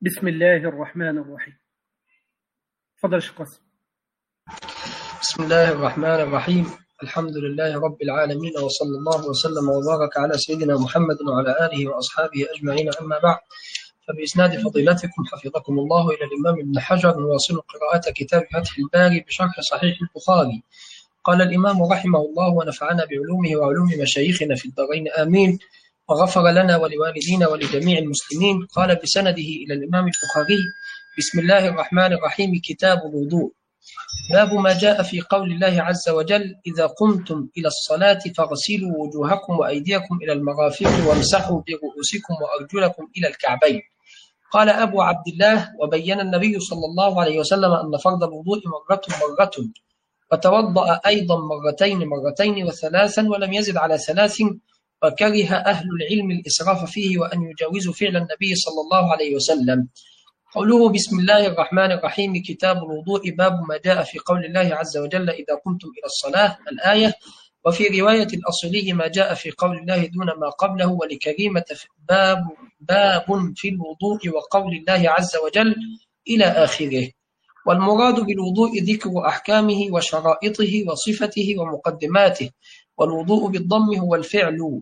بسم الله الرحمن الرحيم. تفضل شيخ قاسم. بسم الله الرحمن الرحيم. الحمد لله رب العالمين، وصلى الله وسلم وبارك على سيدنا محمد وعلى آله وأصحابه أجمعين. أما بعد، فبإسناد فضيلتكم حفظكم الله إلى الإمام ابن حجر نواصل قراءة كتاب فتح الباري بشرح صحيح البخاري. قال الإمام رحمه الله ونفعنا بعلومه وعلوم مشايخنا في الدارين آمين، وغفر لنا ولوالدينا ولجميع المسلمين. قال بسنده إلى الإمام البخاري: بسم الله الرحمن الرحيم. كتاب الوضوء. باب ما جاء في قول الله عز وجل: إذا قمتم إلى الصلاة فاغسلوا وجوهكم وأيديكم إلى المرافق وامسحوا برؤوسكم وأرجلكم إلى الكعبين. قال أبو عبد الله: وبين النبي صلى الله عليه وسلم أن فرض الوضوء مرة وتوضأ أيضا مرتين وثلاثا، ولم يزد على ثلاث، وكره أهل العلم الإسراف فيه وأن يجاوزوا فعل النبي صلى الله عليه وسلم. قوله بسم الله الرحمن الرحيم كتاب الوضوء. باب ما جاء في قول الله عز وجل: إذا قمتم إلى الصلاة، الآية. وفي رواية الأصلي ما جاء في قول الله دون ما قبله. ولكريمة باب في الوضوء وقول الله عز وجل إلى آخره. والمراد بالوضوء ذكر أحكامه وشرائطه وصفته ومقدماته. والوضوء بالضم هو الفعل،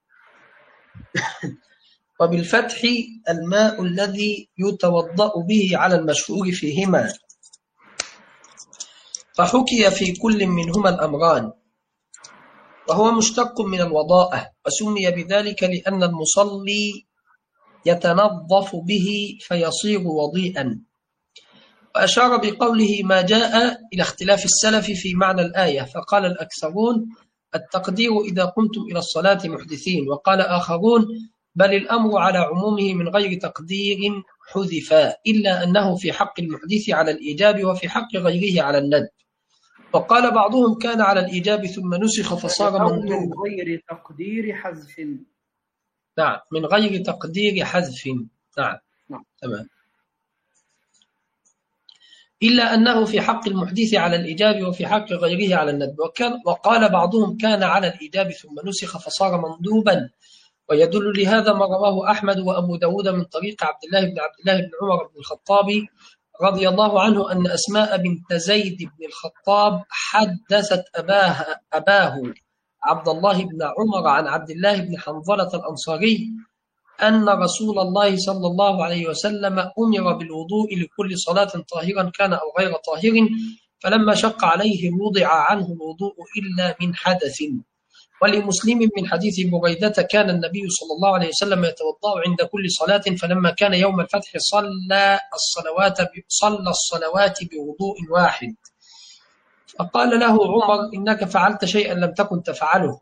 وبالفتح الماء الذي يتوضأ به على المشهور فيهما، فحكي في كل منهما الأمران، وهو مشتق من الوضاءة، وسمي بذلك لأن المصلي يتنظف به فيصير وضيئا. وأشار بقوله ما جاء إلى اختلاف السلف في معنى الآية، فقال الأكثرون: التقدير إذا قمتم إلى الصلاة محدثين، وقال آخرون: بل الأمر على عمومه من غير تقدير حذفا، إلا أنه في حق المحدث على الإيجاب وفي حق غيره على الندب. وقال بعضهم كان على الإيجاب ثم نسخ فصار مندوب. من غير تقدير حذف. نعم، من غير تقدير حذف. نعم. تمام. إلا أنه في حق المحدث على الإيجاب وفي حق غيره على الندب. وقال بعضهم كان على الإيجاب ثم نسخ فصار مندوبا. ويدل لهذا ما رواه أحمد وأبو داود من طريق عبد الله بن عمر بن الخطاب رضي الله عنه أن أسماء بنت زيد بن الخطاب حدثت أباه عبد الله بن عمر عن عبد الله بن حنظلة الأنصاري أن رسول الله صلى الله عليه وسلم أمر بالوضوء لكل صلاة طاهرا كان أو غير طاهر، فلما شق عليه وضع عنه الوضوء إلا من حدث. ولمسلم من حديث بريدة كان النبي صلى الله عليه وسلم يتوضأ عند كل صلاة، فلما كان يوم الفتح صلى الصلوات بوضوء واحد. فقال له عمر: إنك فعلت شيئا لم تكن تفعله.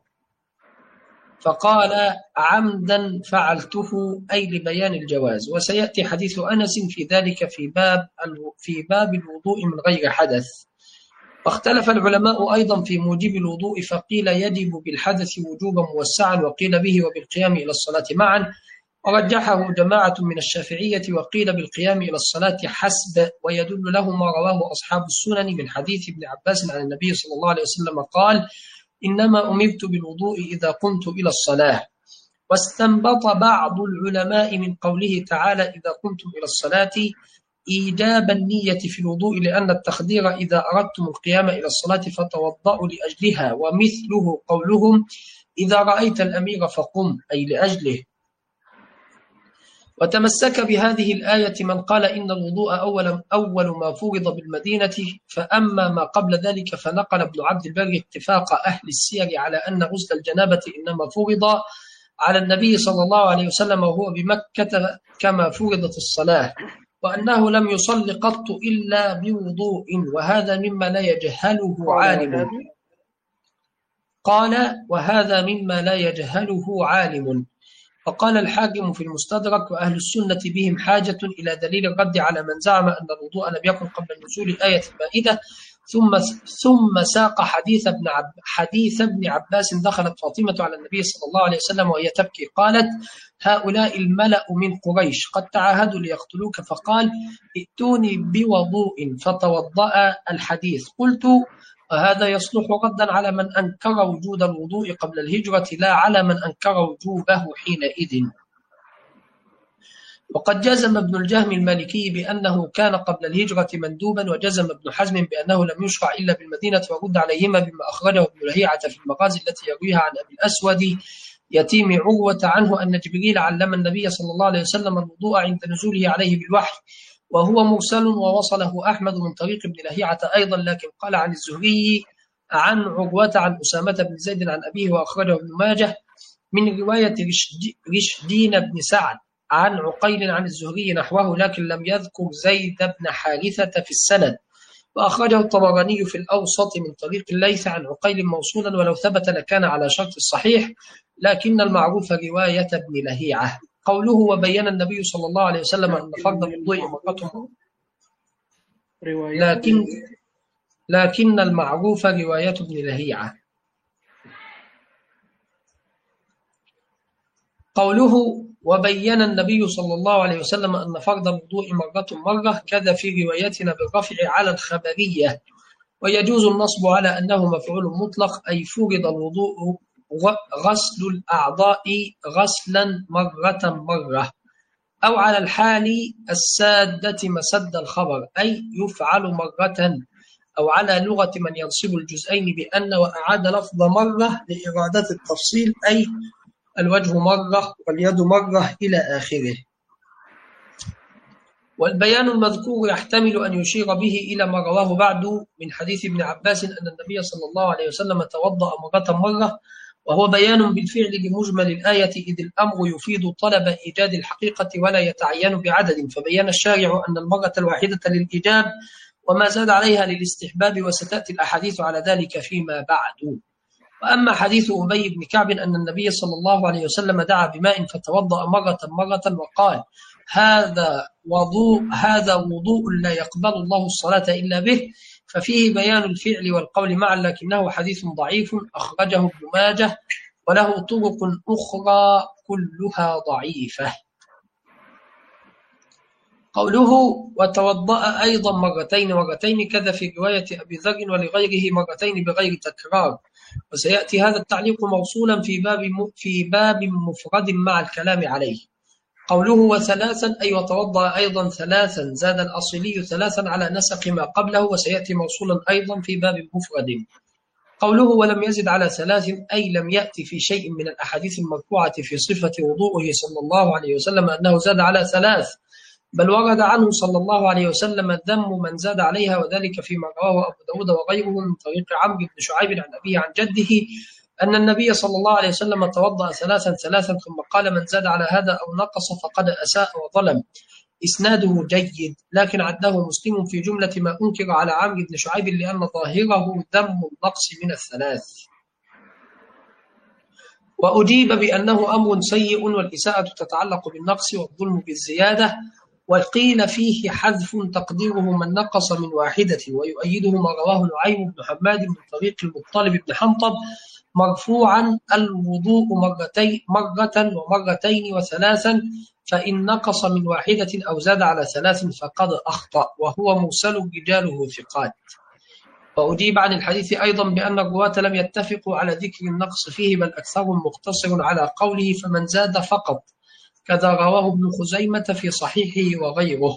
فقال: عمدا فعلته، أي لبيان الجواز. وسيأتي حديث أنس في ذلك في باب الوضوء من غير حدث. واختلف العلماء أيضا في موجب الوضوء، فقيل يجب بالحدث وجوبا موسعا، وقيل به وبالقيام إلى الصلاة معا، ورجحه جماعة من الشافعية، وقيل بالقيام إلى الصلاة حسب. ويدل له ما رواه أصحاب السنن من حديث ابن عباس عن النبي صلى الله عليه وسلم قال: إنما أمرت بالوضوء إذا قمت إلى الصلاة. واستنبط بعض العلماء من قوله تعالى: إذا قمتم إلى الصلاة إيجاب النية في الوضوء، لأن التخدير إذا أردتم القيام إلى الصلاة فتوضأوا لأجلها. ومثله قولهم: إذا رأيت الأمير فقم، أي لأجله. وتمسك بهذه الآية من قال إن الوضوء أول ما فرض بالمدينة، فأما ما قبل ذلك فنقل ابن عبد البر اتفاق أهل السير على أن غسل الجنابة إنما فرض على النبي صلى الله عليه وسلم وهو بمكة كما فرضت الصلاة، وأنه لم يصل قط إلا بوضوء، وهذا مما لا يجهله عالم. قال: وهذا مما لا يجهله عالم. وقال الحاكم في المستدرك: وأهل السنة بهم حاجة إلى دليل الرد على من زعم أن الوضوء لم يكن قبل نزول آية المائدة. ثم ساق حديث ابن عباس: دخلت فاطمة على النبي صلى الله عليه وسلم وهي تبكي، قالت: هؤلاء الملأ من قريش قد تعاهدوا ليقتلوك، فقال: ائتوني بوضوء، فتوضأ. الحديث. قلت: وهذا يصلح ردا على من أنكر وجود الوضوء قبل الهجرة، لا على من أنكر وجوبه حينئذ. وقد جزم ابن الجهم المالكي بأنه كان قبل الهجرة مندوبا، وجزم ابن حزم بأنه لم يشرع إلا بالمدينة، ورد عليهما بما أخرجه ابن لهيعة في المغازي التي يرويها عن أبي الأسود يتيم عروة عنه أن جبريل علم النبي صلى الله عليه وسلم الوضوء عند نزوله عليه بالوحي، وهو مرسل ووصله أحمد من طريق ابن لهيعة أيضا، لكن قال عن الزهري عن عروة عن أسامة بن زيد عن أبيه، وأخرجه ابن ماجه من رواية رشدين بن سعد عن عقيل عن الزهري نحوه، لكن لم يذكر زيد بن حارثة في السند. وأخرجه الطبراني في الأوسط من طريق الليث عن عقيل موصولا، ولو ثبت لكان على شرط الصحيح، لكن المعروف رواية ابن لهيعة. قوله وبين النبي صلى الله عليه وسلم أن فرض الوضوء مرة، لكن المعروف رواية ابن لهيعة. قوله وبين النبي صلى الله عليه وسلم أن فرض الوضوء مرة كذا في روايتنا بالرفع على الخبرية، ويجوز النصب على أنه مفعول مطلق، أي فرض الوضوء غسل الأعضاء غسلا مرة، أو على الحال السادة مسد الخبر، أي يفعل مرة، أو على لغة من ينصب الجزئين بأن وأعاد لفظ مرة لإرادة التفصيل، أي الوجه مرة واليد مرة إلى آخره. والبيان المذكور يحتمل أن يشير به إلى ما رواه بعد من حديث ابن عباس أن النبي صلى الله عليه وسلم توضأ مرة، وهو بيان بالفعل لمجمل الآية، إذ الأمر يفيد طلب إيجاد الحقيقة ولا يتعين بعدد، فبين الشارع أن المرة الواحدة للإيجاب، وما زاد عليها للاستحباب، وستأتي الأحاديث على ذلك فيما بعد. وأما حديث أبي بن كعب أن النبي صلى الله عليه وسلم دعا بماء فتوضأ مرة وقال هذا وضوء لا يقبل الله الصلاة إلا به، ففيه بيان الفعل والقول معا، لكنه حديث ضعيف أخرجه ابن ماجه، وله طرق أخرى كلها ضعيفة. قوله وتوضأ أيضا مرتين كذا في رواية أبي ذر ولغيره مرتين بغير تكرار، وسيأتي هذا التعليق موصولا في باب مفرد مع الكلام عليه. قوله وثلاثا أي وتوضأ أيضا ثلاثا، زاد الأصلي ثلاثا على نسق ما قبله، وسيأتي موصولا أيضا في باب مفرد. قوله ولم يزد على ثلاث أي لم يأتي في شيء من الأحاديث المرفوعة في صفة وضوءه صلى الله عليه وسلم أنه زاد على ثلاث، بل ورد عنه صلى الله عليه وسلم ذم من زاد عليها، وذلك فيما رواه أبو داود وغيره من طريق عمرو بن شعيب عن أبيه عن جده أن النبي صلى الله عليه وسلم توضأ ثلاثا ثم قال من زاد على هذا أو نقص فقد أساء وظلم. إسناده جيد، لكن عده مسلم في جملة ما أنكر على عمرو بن شعيب لأن ظاهره ذم النقص من الثلاث. وأجيب بأنه أمر سيء، والإساءة تتعلق بالنقص والظلم بالزيادة، وقيل فيه حذف تقديره من نقص من واحدة، ويؤيده ما رواه نعيم بن حماد من طريق المطلب بن حنطب مرفوعا الوضوء مرة ومرتين وثلاثا، فإن نقص من واحدة أو زاد على ثلاث فقد أخطأ، وهو مرسل رجاله ثقات. وأجيب عن الحديث أيضا بأن الرواة لم يتفقوا على ذكر النقص فيه، بل أكثرهم مقتصر على قوله فمن زاد فقط، كذا رواه ابن خزيمة في صحيحه وغيره.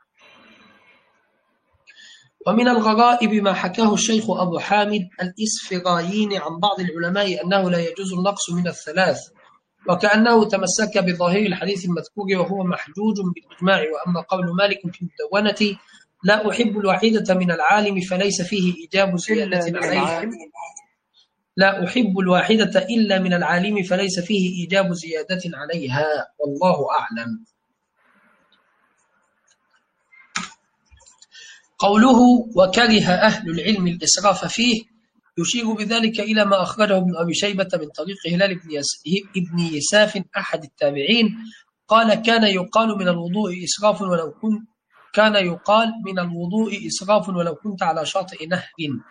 ومن الغرائب ما حكاه الشيخ أبو حامد الإسفرايني عن بعض العلماء أنه لا يجوز النقص من الثلاث، وكأنه تمسك بظاهر الحديث المذكور وهو محجوج بالإجماع. وأما قول مالك في المدونة لا أحب الواحدة من العالم فليس فيه إيجاب زيادة عليها، لا أحب الواحدة إلا من العالم فليس فيه إيجاب زيادة عليها، والله أعلم. قوله وكره أهل العلم الإسراف فيه يشير بذلك إلى ما أخرجه ابن أبي شيبة من طريق هلال ابن يساف أحد التابعين قال كان يقال من الوضوء إسراف ولو كنت على شاطئ نهر.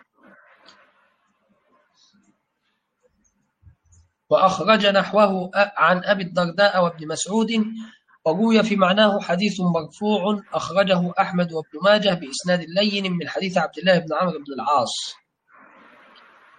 وأخرج نحوه عن أبي الدرداء وابن مسعود، وروي في معناه حديث مرفوع أخرجه أحمد وابن ماجه بإسناد لين من حديث عبد الله بن عمرو بن العاص.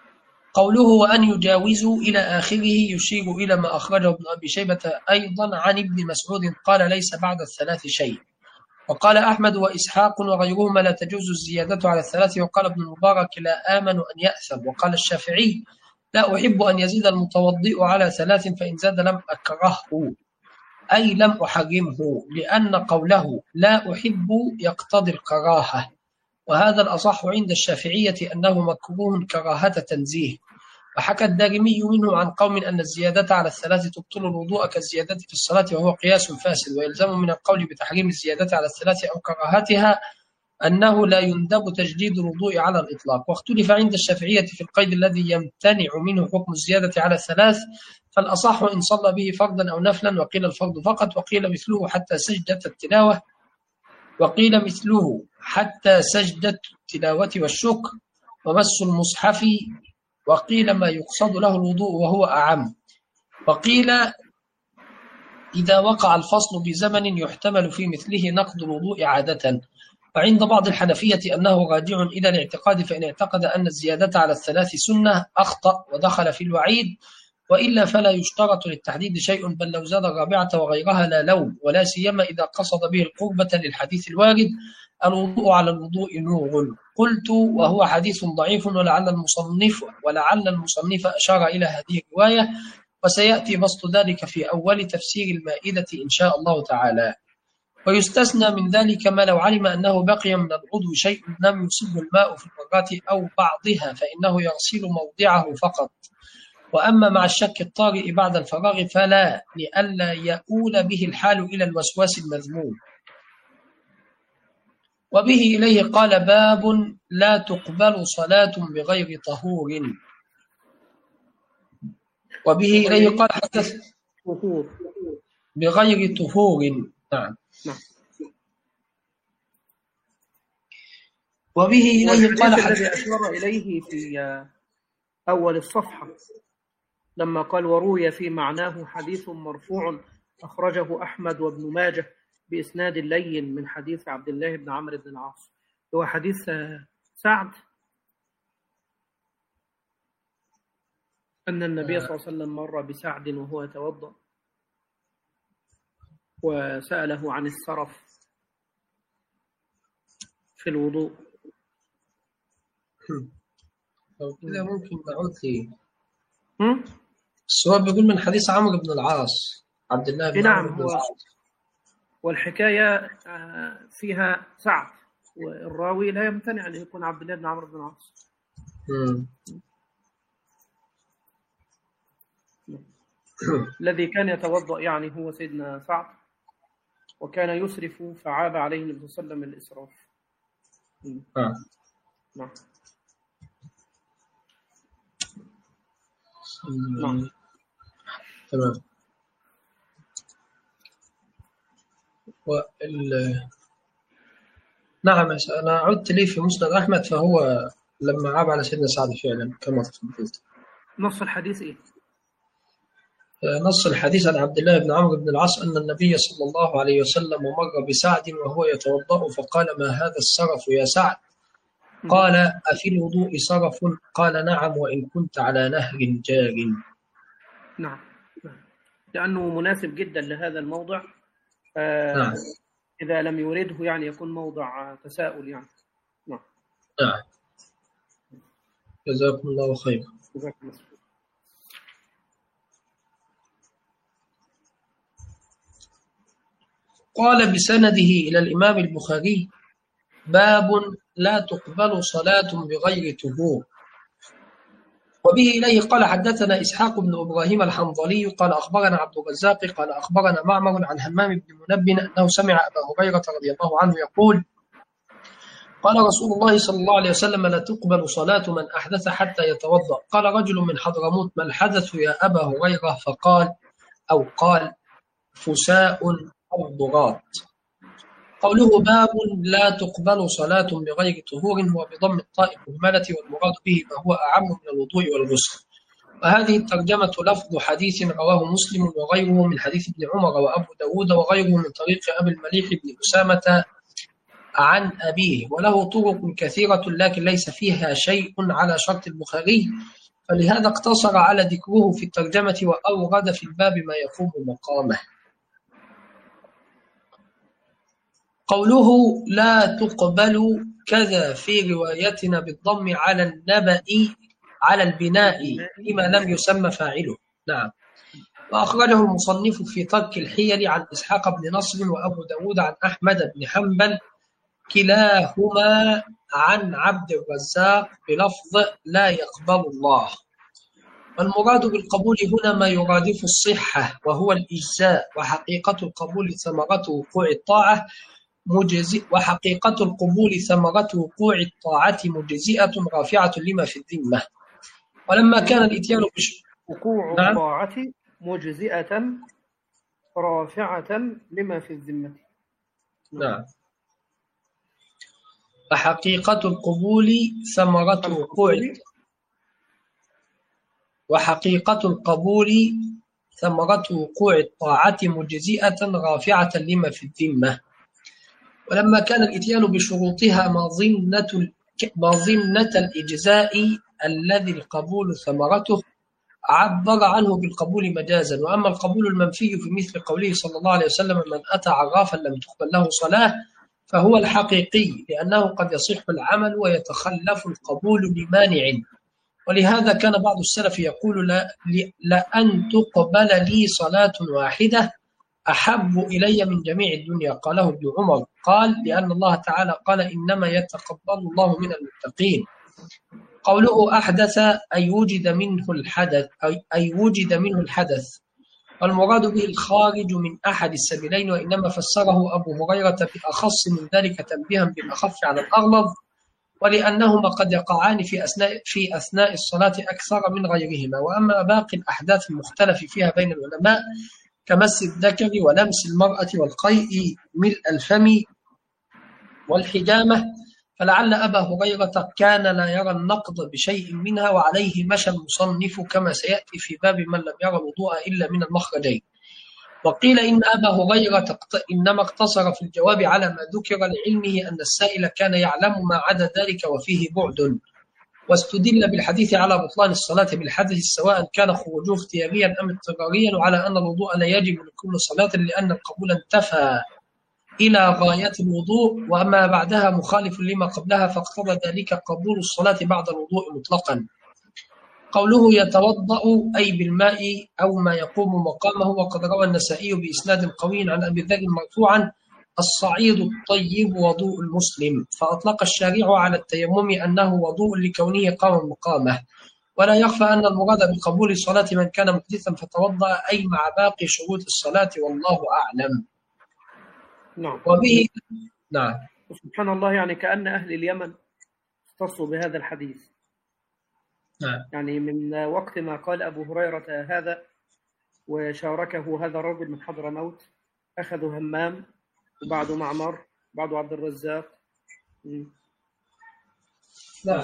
قوله وأن يجاوزوا إلى آخره يشير إلى ما أخرجه ابن أبي شيبة أيضا عن ابن مسعود قال ليس بعد الثلاث شيء. وقال أحمد وإسحاق وغيرهما لا تجوز الزيادة على الثلاث. وقال ابن المبارك لا آمن أن يأثم. وقال الشافعي لا أحب أن يزيد المتوضئ على ثلاث فإن زاد لم أكرهه أي لم أحرمه، لأن قوله لا أحب يقتضي الكراهة، وهذا الأصح عند الشافعية أنه مكروه كراهة تنزيه. وحكى الدارمي منه عن قوم أن الزيادة على الثلاث تبطل الوضوء كالزيادة في الصلاة، وهو قياس فاسد. ويلزم من القول بتحريم الزيادة على الثلاث أو كراهتها أنه لا يندب تجديد الوضوء على الإطلاق. واختلف عند الشافعية في القيد الذي يمتنع منه حكم الزيادة على الثلاث، فالأصح إن صلى به فرضا أو نفلا، وقيل الفرض فقط، وقيل مثله حتى سجدة التلاوة، وقيل مثله حتى سجدة التلاوة والشكر ومس المصحف، وقيل ما يقصد له الوضوء وهو أعم، وقيل إذا وقع الفصل بزمن يحتمل في مثله نقض الوضوء عادة. وعند بعض الحنفية أنه راجع إلى الاعتقاد، فإن اعتقد أن الزيادة على الثلاث سنة أخطأ ودخل في الوعيد، وإلا فلا يشترط للتحديد شيء، بل لو زاد الرابعة وغيرها لا لوم، ولا سيما إذا قصد به القربة للحديث الوارد الوضوء على الوضوء نور. قلت وهو حديث ضعيف، ولعل المصنف أشار إلى هذه الرواية، وسيأتي بسط ذلك في أول تفسير المائدة إن شاء الله تعالى. ويستثنى من ذلك ما لو علم أنه بقي من العضو شيء لم يصبه الماء في المرات أو بعضها فإنه يغسل موضعه فقط. وأما مع الشك الطارئ بعد الفراغ فلا، لئلا يؤول به الحال إلى الوسواس المذموم. وبه إليه قال باب لا تقبل صلاة بغير طهور. وبه إليه قال حدث بغير طهور. نعم. وبه إليه قال الذي أشار إليه في أول الصفحة لما قال وروي في معناه حديث مرفوع أخرجه أحمد وابن ماجه بإسناد لين من حديث عبد الله بن عمرو بن العاص، هو حديث سعد أن النبي صلى الله عليه وسلم مر بسعد وهو يتوضأ وسأله عن السرف في الوضوء. كده ممكن نعود ليه؟ السؤال بيقول من حديث عمرو بن العاص عبد الله بن عمرو بن العاص، والحكاية فيها سعد، والراوي لا يمتنع أن يكون عبد الله بن عمرو بن العاص. الذي كان يتوضأ يعني هو سيدنا سعد، وكان يسرف فعاب عليه النبي صلى الله عليه وسلم الإسراف. نعم. تمام. نعم، أنا عدت لي في مسند أحمد، فهو لما عاب على سيدنا سعد فعلا كما تفضلت. نص الحديث إيه؟ نص الحديث عن عبد الله بن عمرو بن العاص أن النبي صلى الله عليه وسلم مر بسعد وهو يتوضأ فقال ما هذا السرف يا سعد؟ قال أفي الوضوء سرف؟ قال نعم وإن كنت على نهر جار. نعم، لأنه مناسب جدا لهذا الموضع. نعم. إذا لم يورده يعني يكون موضع تساؤل يعني. نعم. جزاكم الله خيرا. قال بسنده إلى الإمام البخاري باب لا تقبل صلاة بغير طهور. وبه إليه قال حدثنا إسحاق بن إبراهيم الحنظلي قال أخبرنا عبد الرزاق قال أخبرنا معمر عن همام بن منبه أنه سمع أبا هريرة رضي الله عنه يقول قال رسول الله صلى الله عليه وسلم لا تقبل صلاة من أحدث حتى يتوضأ. قال رجل من حضرموت ما الحدث يا أبا هريرة؟ قال فساء أو ضغاط. قوله باب لا تقبل صلاة بغير طهور هو بضم الطاء المهملة، والمراد به ما هو أعم من الوضوء والغسل. وهذه الترجمة لفظ حديث رواه مسلم وغيره من حديث ابن عمر وأبو داود وغيره من طريق أبي المليح بن أسامة عن أبيه، وله طرق كثيرة لكن ليس فيها شيء على شرط البخاري، فلهذا اقتصر على ذكره في الترجمة وأورد في الباب ما يقوم مقامه. قوله لا تقبل كذا في روايتنا بالضم على النبأ على البناء لما لم يسمى فاعله. نعم. وأخرجه المصنف في ترك الحيل عن إسحاق بن نصر وأبو داود عن أحمد بن حنبل كلاهما عن عبد الرزاق بلفظ لا يقبل الله. والمراد بالقبول هنا ما يرادف الصحة وهو الإجزاء، وحقيقة القبول ثمرة وقوع الطاعة مجزئة رافعة لما في الذمة. ولما كان الإتيان وقوع الطاعة مجزئة رافعة لما في الذمة. نعم. وحقيقة القبول ثمرة وقوع الطاعة مجزئة رافعة لما في الذمة. ولما كان الإتيان بشروطها مظنة الإجزاء الذي القبول ثمرته عبر عنه بالقبول مجازا. وأما القبول المنفي في مثل قوله صلى الله عليه وسلم من أتى عرافا لم تقبل له صلاة فهو الحقيقي، لأنه قد يصح العمل ويتخلف القبول لمانع. ولهذا كان بعض السلف يقول لأن تقبل لي صلاة واحدة أحب إلي من جميع الدنيا. قاله ابن عمر، قال لأن الله تعالى قال إنما يتقبل الله من المتقين. قوله أحدث أي وجد منه الحدث، والمراد به الخارج من أحد السبيلين، وإنما فسره أبو هريرة بأخص من ذلك تنبيها بالأخف على الأغلظ، ولأنهما قد يقعان في أثناء الصلاة أكثر من غيرهما. وأما باقي الأحداث المختلف فيها بين العلماء كمس الذكر ولمس المرأة والقيء ملء الفم والحجامة، فلعل أبا هريرة كان لا يرى النقض بشيء منها، وعليه مشى المصنف كما سيأتي في باب من لم يرى الوضوء إلا من المخرجين. وقيل إن أبا هريرة إنما اقتصر في الجواب على ما ذكر لعلمه أن السائل كان يعلم ما عدا ذلك وفيه بعد. واستدل بالحديث على بطلان الصلاة بالحدث سواء كان خروجه اختياريا أم اضطراريا، وعلى أن الوضوء لا يجب لكل صلاة لأن القبول انتفى إلى غاية الوضوء، وأما بعدها مخالف لما قبلها فاقتضى ذلك قبول الصلاة بعد الوضوء مطلقا. قوله يتوضأ أي بالماء أو ما يقوم مقامه. وقد روى النسائي بإسناد قوي عن أبي ذر مرفوعا الصعيد الطيب وضوء المسلم، فأطلق الشارع على التيمم أنه وضوء لكونه قام مقامه. ولا يخفى أن المراد بقبول الصلاة من كان محدثا فتوضأ أي مع باقي شروط الصلاة، والله أعلم. نعم. وبه نعم. سبحان الله، يعني كأن أهل اليمن اختصوا بهذا الحديث. نعم. يعني من وقت ما قال أبو هريرة هذا وشاركه هذا الرجل من حضرموت، أخذوا همام وبعده معمر بعده عبد الرزاق. نعم.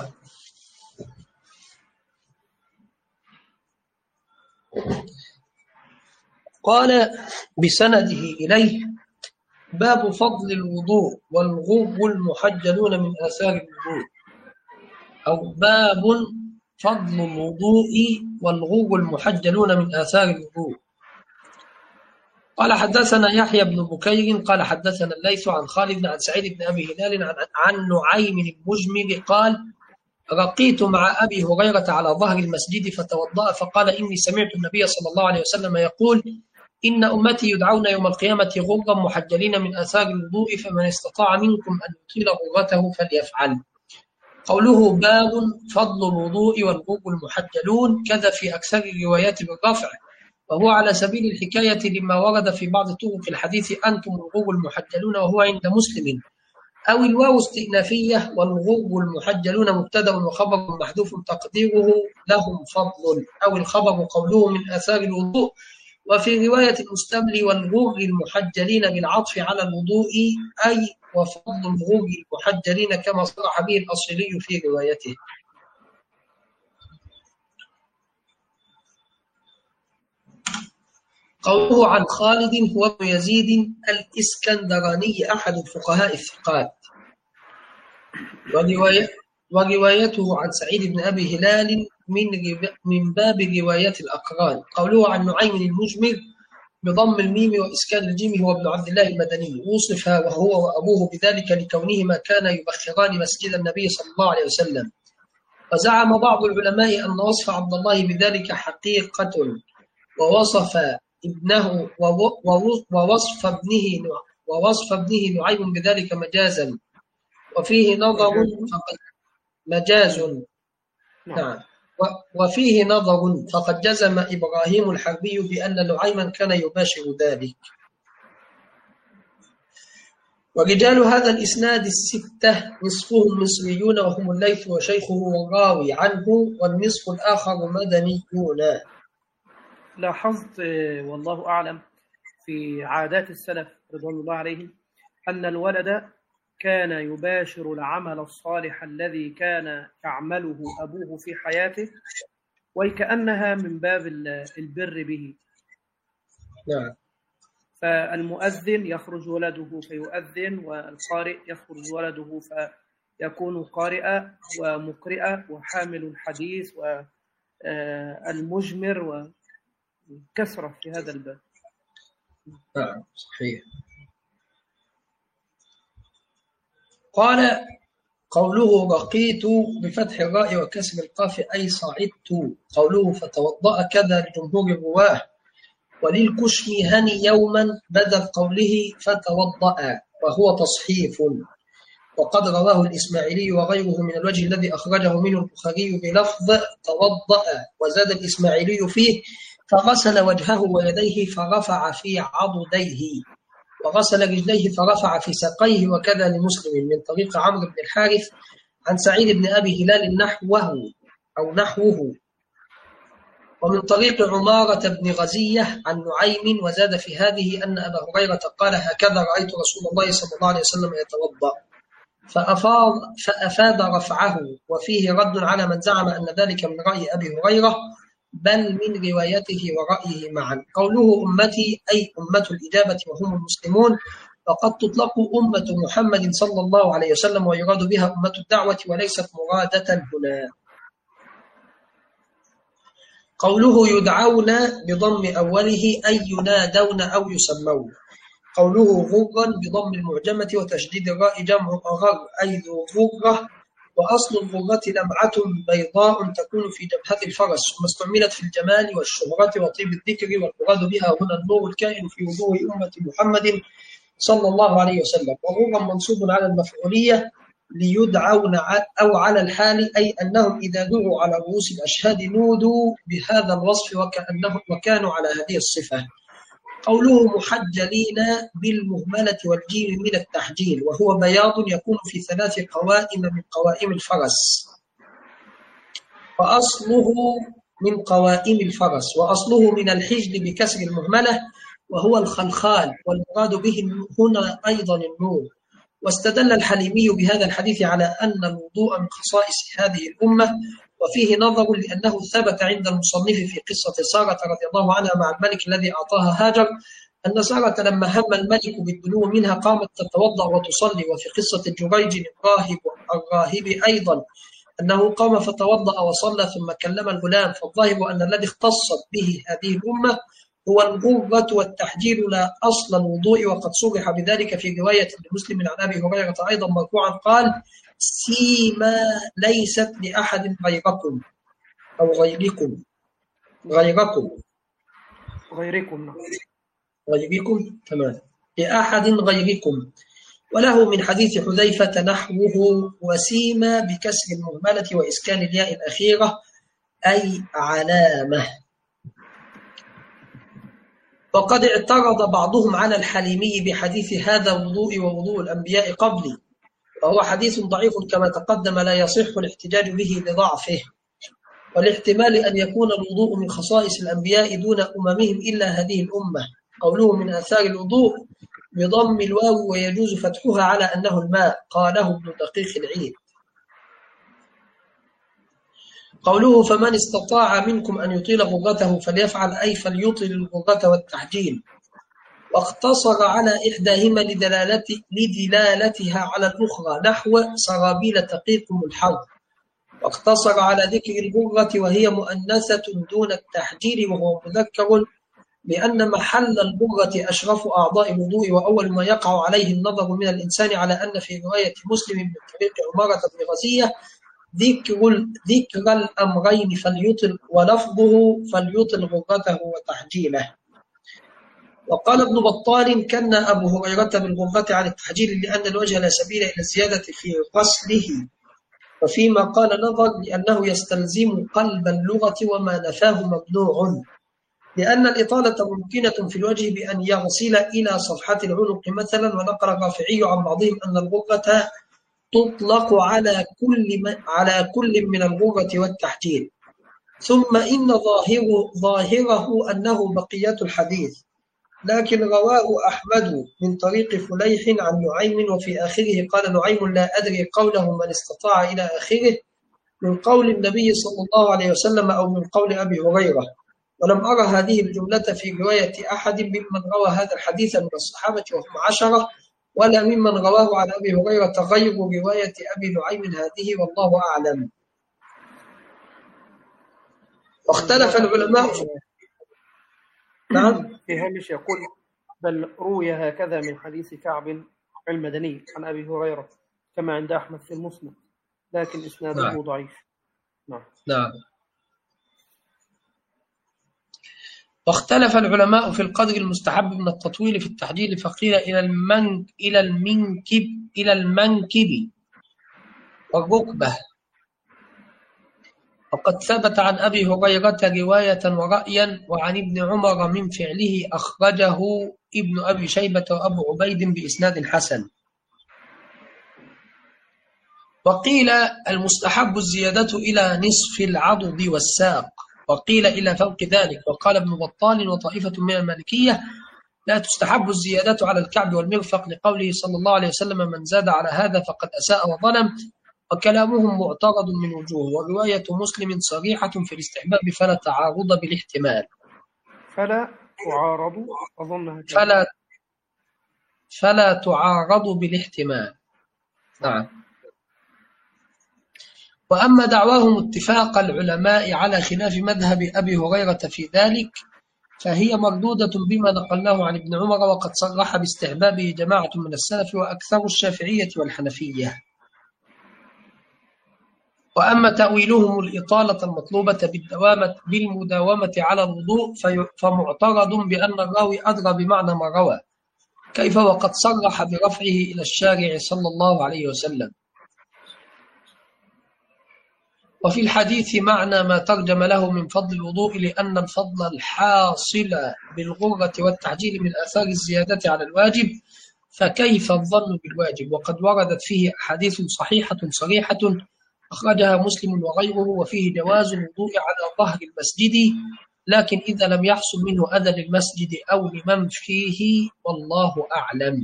قال بسنده إليه باب فضل الوضوء والغوب المحجلون من آثار الوضوء، أو باب فضل الوضوء والغوب المحجلون من آثار الوضوء. قال حدثنا يحيى بن بكير قال حدثنا الليث عن خالد عن سعيد بن أبي هلال عن نعيم المجمل قال رقيت مع أبي هريرة على ظهر المسجد فتوضأ فقال إني سمعت النبي صلى الله عليه وسلم يقول إن أمتي يدعون يوم القيامة غرا محجلين من آثار الوضوء فمن استطاع منكم أن يطيل غرته فليفعل. قوله باب فضل الوضوء والغوب المحجلون كذا في أكثر الروايات بالرفع، وهو على سبيل الحكاية لما ورد في بعض طرق الحديث أنتم الغوب المحجلون، وهو عند مسلم. أو الواو استئنافية والغوب المحجلون مبتدأ وخبر محذوف تقديره لهم فضل، أو الخبر قوله من آثار الوضوء. وفي رواية المستملي والغوب المحجلين بالعطف على الوضوء أي وفضل الغوب المحجلين كما صرح به الأصيلي في روايته. قوله عن خالد هو ابن يزيد الإسكندراني أحد الفقهاء الثقات، وروايته عن سعيد بن أبي هلال من باب رواية الأقران. قوله عن نعيم المجمر بضم الميم وإسكان الجيم هو ابن عبد الله المدني، وصف وهو وأبوه بذلك لكونهما كانا يبخران مسجد النبي صلى الله عليه وسلم. وزعم بعض العلماء أن وصف عبد الله بذلك حقيقة، ووصف ابنه ووصف ابنه نعيم بذلك مجازا، وفيه نظر مجاز. نعم. وفيه نظر فقد جزم إبراهيم الحربي بأن نعيما كان يباشر ذلك. ورجال هذا الإسناد الستة نصفهم مصريون وهم الليث وشيخه والراوي عنه، والنصف الآخر مدنيون. لاحظت والله أعلم في عادات السلف رضوان الله عليهم أن الولد كان يباشر العمل الصالح الذي كان يعمله أبوه في حياته، وكأنها من باب البر به. نعم. فالمؤذن يخرج ولده فيؤذن، والقارئ يخرج ولده فيكون قارئا ومقرئا وحامل الحديث والمجمر، وكثرة في هذا الباب. نعم صحيح. قال قوله رقيت بفتح الراء وكسر القاف أي صعدت. قوله فتوضأ كذا لجمهور الرواه، وللكشمهني يوما بدل قوله فتوضأ، وهو تصحيف. وقد رواه الإسماعيلي وغيره من الوجه الذي أخرجه منه البخاري بلفظ توضأ، وزاد الإسماعيلي فيه فغسل وجهه ويديه فرفع في عضديه، وغسل رجليه فرفع في ساقيه، وكذا لمسلم من طريق عمرو بن الحارث عن سعيد بن أبي هلال نحوه، ومن طريق عمارة بن غزية عن نعيم، وزاد في هذه أن أبا هريرة قال هكذا رأيت رسول الله صلى الله عليه وسلم يتوضأ، فأفاد رفعه. وفيه رد على من زعم أن ذلك من رأي أبي هريرة، بل من روايته ورأيه معا. قوله أمتي أي أمة الإجابة وهم المسلمون، وقد تطلق أمة محمد صلى الله عليه وسلم ويراد بها أمة الدعوة وليست مرادة هنا. قوله يدعون بضم أوله أي ينادون أو يسمون. قوله غرا بضم المعجمة وتشديد الراء جمع أغر أي ذو غرة، وأصل الغرة لمعة بيضاء تكون في جبهة الفرس، ثم استعملت في الجمال والشهرة وطيب الذكر، والمراد بها هنا النور الكائن في وجوه أمة محمد صلى الله عليه وسلم. وغرا منصوب على المفعولية ليدعون أو على الحال، أي أنهم إذا دعوا على رؤوس الأشهاد نودوا بهذا الوصف وكانوا على هذه الصفة. قوله محجلين بالمهملة والجيم من التحجيل، وهو بياض يكون في 3 قوائم من قوائم الفرس، وأصله من قوائم الفرس، وأصله من الحجل بكسر المهملة، وهو الخلخال، والمراد به هنا أيضا النور. واستدل الحليمي بهذا الحديث على أن الوضوء من خصائص هذه الأمة، وفيه نظر لأنه ثبت عند المصنف في قصة سارة رضي الله عنها مع الملك الذي أعطاها هاجر، أن سارة لما هم الملك بالدنو منها قامت تتوضأ وتصلي. وفي قصة جريج الراهب أيضا أنه قام فتوضأ وصلى ثم كلم الغلام. فالظاهر أن الذي اختصت به هذه الأمة هو الغرة والتحجيل لا أصل الوضوء، وقد صرح بذلك في رواية لمسلم عن أبي هريرة أيضا مرفوعا قال سيما ليست لأحد غيركم أو غيركم تمام، لأحد غيركم. وله من حديث حذيفة نحوه وسيما بكسر المهملة وإسكان الياء الأخيرة أي علامة. وقد اعترض بعضهم على الحليمي بحديث هذا وضوء ووضوء الأنبياء قبلي، وهو حديث ضعيف كما تقدم لا يصح الاحتجاج به لضعفه، والاحتمال أن يكون الوضوء من خصائص الأنبياء دون أممهم إلا هذه الأمة. قوله من آثار الوضوء بضم الواو ويجوز فتحها على أنه الماء، قاله ابن دقيق العيد. قوله فمن استطاع منكم أن يطيل غرته فليفعل أي فليطل الغرة والتحجيل، واقتصر على إحداهما لدلالتها على الأخرى نحو سرابيل تقيكم الحر، واقتصر على ذكر الغرة وهي مؤنثة دون التحجير وهو مذكر، لأن محل الغرة أشرف أعضاء الوضوء وأول ما يقع عليه النظر من الإنسان، على أن في رواية مسلم من طريق عمارة بن غزية ذكر الأمرين فليطل، ولفظه فليطل غرته وتحجيله. وقال ابن بطال كان أبو هريرة بالغرة عن التحجيل لأن الوجه لا سبيل إلى الزيادة في غسله، وفيما قال نظر لأنه يستلزم قلب اللغة وما نفاه ممنوع، لأن الإطالة ممكنة في الوجه بأن يغسل إلى صفحة العنق مثلا. ونقل الرافعي عن بعضهم أن الغرة تطلق على كل من الغرة والتحجيل. ثم إن ظاهره أنه بقية الحديث، لكن رواه أحمد من طريق فليح عن نعيم، وفي آخره قال نعيم لا أدري قوله من استطاع إلى آخره من قول النبي صلى الله عليه وسلم أو من قول أبي هريرة، ولم أرى هذه الجملة في رواية أحد ممن روى هذا الحديث من الصحابة وهم 10، ولا ممن رواه عن أبي هريرة غير رواية أبي نعيم هذه، والله أعلم. واختلف العلماء نعم. في هامش يقول بل روي هكذا من حديث كعب المدني عن أبي هريرة كما عند أحمد في المسند، لكن إسناده ضعيف. نعم. واختلف العلماء في القدر المستحب من التطويل في التحجيل، فقيل إلى المنكب والركبة، وقد ثبت عن أبي هريرة رواية ورأيا، وعن ابن عمر من فعله أخرجه ابن أبي شيبة وأبو عبيد بإسناد حسن. وقيل المستحب الزيادة إلى نصف العضد والساق، وقيل إلى فوق ذلك. وقال ابن بطال وطائفة من المالكية لا تستحب الزيادة على الكعب والمرفق، لقوله صلى الله عليه وسلم من زاد على هذا فقد أساء وظلم، وكلامهم معترض من وجوه. ورواية مسلم صريحة في الاستحباب فلا تعارض بالاحتمال. فلا تعارض بالاحتمال. نعم. وأما دعواهم اتفاق العلماء على خلاف مذهب أبي هريرة في ذلك فهي مردودة بما نقلناه عن ابن عمر، وقد صرح باستحبابه جماعة من السلف وأكثر الشافعية والحنفية. وأما تأويلهم الإطالة المطلوبة بالمداومة على الوضوء فمعترض بأن الراوي أدرى بمعنى ما روى، كيف وقد صرح برفعه إلى الشارع صلى الله عليه وسلم. وفي الحديث معنى ما ترجم له من فضل الوضوء، لأن الفضل الحاصل بالغرة والتعجيل من آثار الزيادة على الواجب، فكيف الظن بالواجب؟ وقد وردت فيه أحاديث صحيحة صريحة أخرجها مسلم وغيره، وفيه جواز الوضوء على ظهر المسجد، لكن إذا لم يحصل منه أذى للمسجد أو لمن فيه، والله أعلم.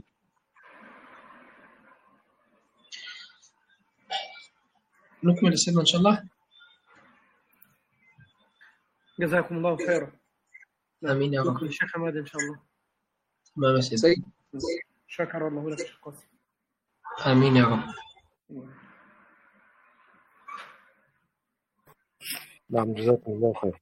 نكمل السلمة إن شاء الله. جزاكم الله خيرا. آمين يا رب. نكمل الشيخ حماد إن شاء الله. تمام يا سيدي. شكر الله لك الشيخ قاسم. آمين يا رب. نعم جزاكم الله خير.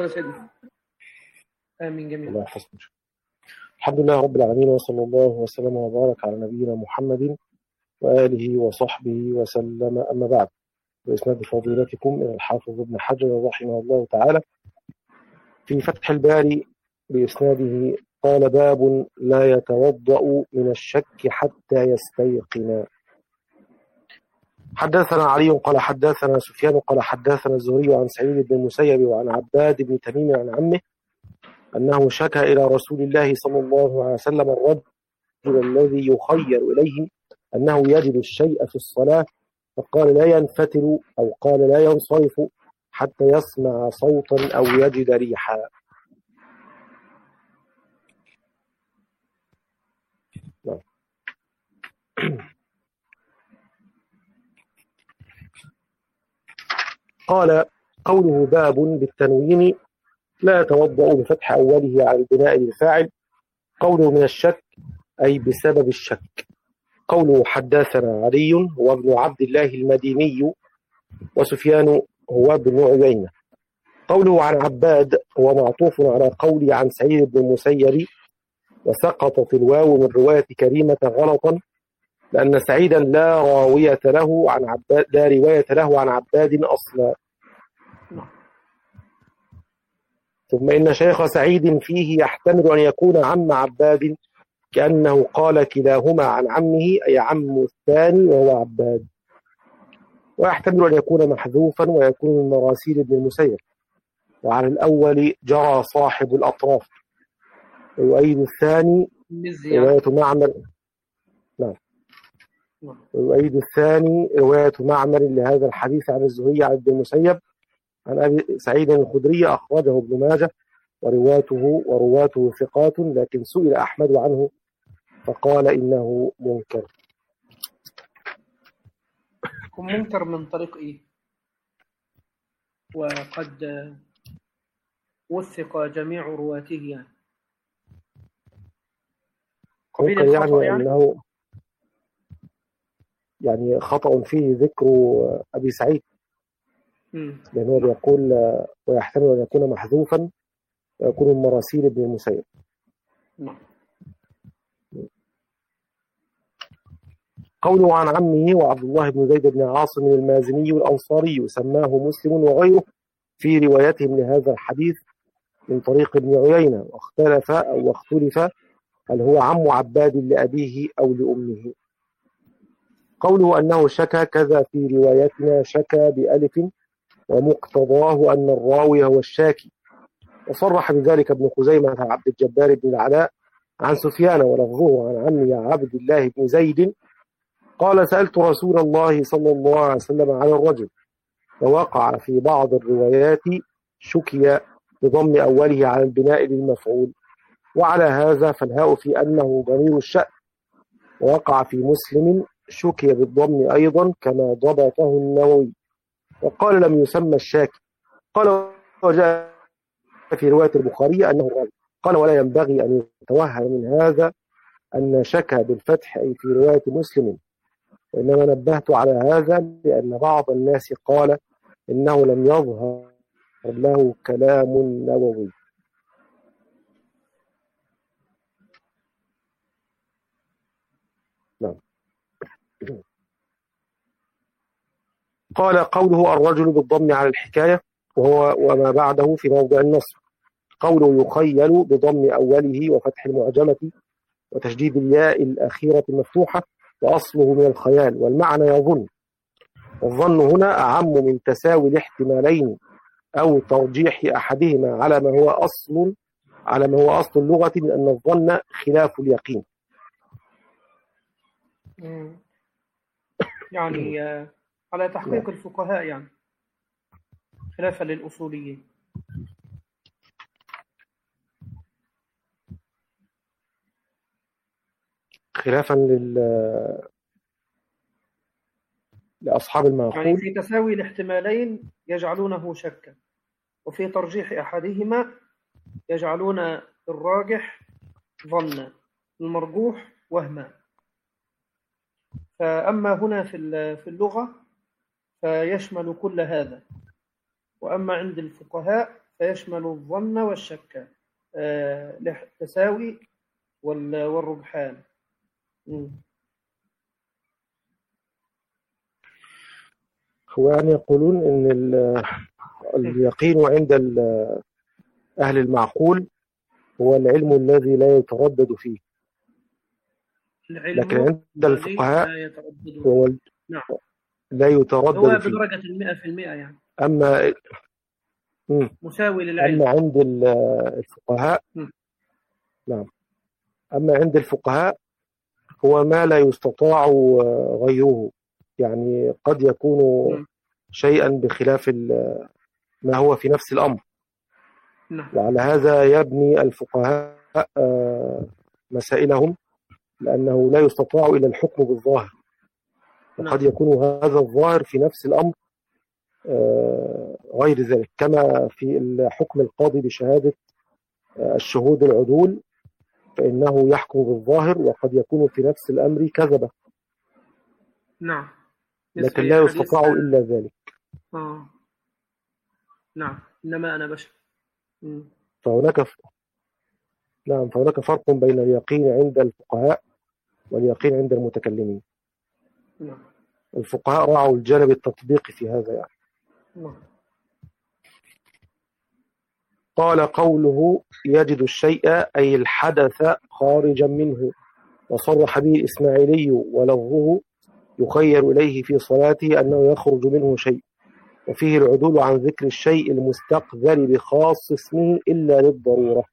آمين جميعا. الله يحفظكم. الحمد لله رب العالمين، وصلى الله وسلم وبارك على نبينا محمد وآله وصحبه وسلم، أما بعد. بإسناد فضيلتكم إلى الحافظ ابن حجر رحمه الله تعالى في فتح الباري بإسناده قال باب لا يتوضأ من الشك حتى يستيقن. حدثنا علي قال حدثنا سفيان قال حدثنا الزهري عن سعيد بن المسيب وعن عباد بن تميم عن عمه أنه شكى إلى رسول الله صلى الله عليه وسلم الرجل الذي يخير إليه أنه يجد الشيء في الصلاة، فقال لا ينفتل أو قال لا ينصرف حتى يسمع صوتا أو يجد ريحا. قال قوله باب بالتنوين لا يتوضأ بفتح أوله على البناء للفاعل. قوله من الشك أي بسبب الشك. قوله حدثنا علي وابن عبد الله المديني وسفيان هو بن عيينة. قوله عن عباد هو معطوف على قولي عن سعيد بن المسيب، وسقطت الواو من رواية كريمة غلطا، لأن سعيدا لا رواية له عن عباد أصلا. ثم إن شيخ سعيد فيه يحتمل أن يكون عم عباد، كأنه قال كلاهما عن عمه، أي عم الثاني وهو عباد. ويحتمل أن يكون محذوفا ويكون من مراسيل ابن المسيب، وعلى الأول جرى صاحب الأطراف. ويؤيد الثاني رواية معمر. نعم. ويؤيد الثاني رواية معمر لهذا الحديث عن الزهري عن ابن المسيب عن أبي سعيد الخدري، أخرجه ابن ماجه ورواته ثقات، لكن سئل أحمد عنه فقال إنه منكر. منكر من طريق إيه؟ وقد وثق جميع رواته يعني. منكر يعني أنه يعني خطأ فيه ذكر أبي سعيد، لأنه بيقول ويحتمل أن يكون محذوفا ويكون من مراسيل ابن المسيب. قوله عن عمه وعبد الله بن زيد بن عاصم المازني الأنصاري، سماه مسلم وغيره في روايتهم لهذا الحديث من طريق ابن عيينة، واختلف هل هو عم عباد لأبيه أو لأمه. قوله أنه شكى، كذا في روايتنا شكى بألف، ومقتضاه أن الراوي هو الشاكي. وصرح بذلك ابن خزيمة عن عبد الجبار بن العلاء عن سفيان ولفظه عن عمي عبد الله بن زيد قال سألت رسول الله صلى الله عليه وسلم عن الرجل، فوقع في بعض الروايات شكي بضم أوله على البناء للمفعول، وعلى هذا فالهاء في أنه ضمير الشأن. ووقع في مسلم شكي بالضم أيضا كما ضبطه النووي، وقال لم يسمى الشاكي. قال وجاء في رواية البخاري أنه الراوي. قال ولا ينبغي أن يتوهم من هذا أن شكى بالفتح أي في رواية مسلم، وإنما نبهت على هذا لأن بعض الناس قال إنه لم يظهر له كلام نووي. نعم. قال قوله الرجل بالضم على الحكاية وهو وما بعده في موضع النصب. قوله يخيل بضم أوله وفتح المعجمة وتشديد الياء الأخيرة المفتوحة، وأصله من الخيال، والمعنى يظن. والظن هنا أعم من تساوي الاحتمالين أو ترجيح أحدهما على ما هو أصل اللغة، لأن الظن خلاف اليقين. يعني على تحقيق الفقهاء يعني، خلافا للأصوليين. خلافا لأصحاب المعقول، يعني في تساوي الاحتمالين يجعلونه شكا، وفي ترجيح أحدهما يجعلون الراجح ظنا، المرجوح وهما. فأما هنا في اللغة فيشمل كل هذا، وأما عند الفقهاء فيشمل الظن والشك، التساوي والرجحان. هو يعني يقولون إن اليقين عند أهل المعقول هو العلم الذي لا يتردد فيه، لكن عند الفقهاء هو لا يتردد هو فيه بدرجة 100% يعني. أما مساوي للعلم. أما عند الفقهاء نعم، أما عند الفقهاء هو ما لا يستطاع غيره، يعني قد يكون شيئا بخلاف ما هو في نفس الأمر. وعلى هذا يبني الفقهاء مسائلهم، لأنه لا يستطاع إلا الحكم بالظاهر، وقد يكون هذا الظاهر في نفس الأمر غير ذلك، كما في الحكم القاضي بشهادة الشهود العدول، فإنه يحكم بالظاهر وقد يكون في نفس الأمر كذبة. نعم. لكن لا يستطاع إلا ذلك. نعم، إنما أنا بشر. فهناك فرق بين اليقين عند الفقهاء واليقين عند المتكلمين. نعم. الفقهاء رعوا الجانب التطبيقي في هذا يعني. نعم. قال قوله يجد الشيء أي الحدث خارجا منه، وصرح به الإسماعيلي ولفظه يخير إليه في صلاته أنه يخرج منه شيء، وفيه العدول عن ذكر الشيء المستقذر بخاص اسمه إلا للضرورة.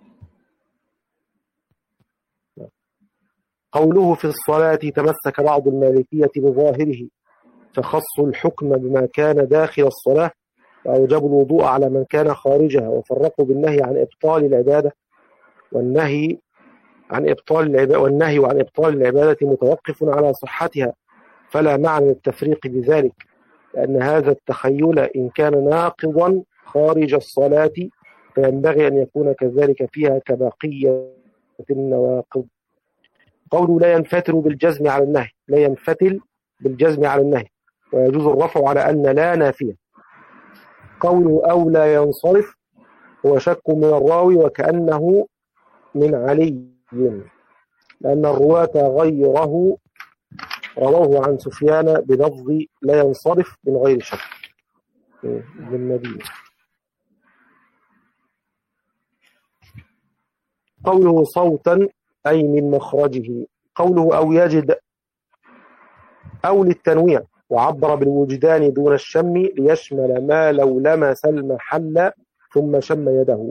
قوله في الصلاة تمسك بعض المالكية بظاهره فخصوا الحكم بما كان داخل الصلاة وأوجبوا الوضوء على من كان خارجها، وفرقوا بالنهي عن إبطال العبادة والنهي عن إبطال العبادة متوقف على صحتها، فلا معنى للتفريق بذلك، لأن هذا التخيل إن كان ناقضا خارج الصلاة فينبغي أن يكون كذلك فيها كبقية النواقض. قوله لا ينفتل بالجزم على النهي، ويجوز الرفع على أن لا نافية. قوله أو لا ينصرف هو شك من الراوي وكأنه من علي، لأن الرواة غيره رواه عن سفيان بلفظ لا ينصرف من غير شك بالنبي. قوله صوتا أي من مخرجه. قوله أو يجد أو للتنويع، وعبر بالوجدان دون الشم ليشمل ما لو لمس المحل ثم شم يده.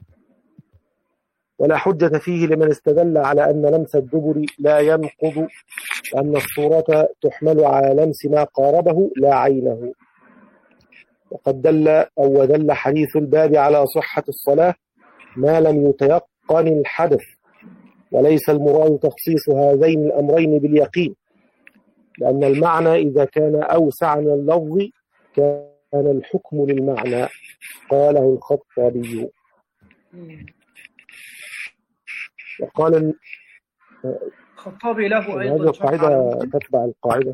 ولا حجة فيه لمن استدل على أن لمس الدبر لا ينقض، لأن الصورة تحمل على لمس ما قاربه لا عينه. وقد دل حديث الباب على صحة الصلاة ما لم يتيقن الحدث، وليس المراد تخصيص هذين الأمرين باليقين، لأن المعنى إذا كان أوسع من اللفظ كان الحكم للمعنى، قاله الخطابي. وقال الخطابي له أيضا هذه القاعدة تتبع القاعدة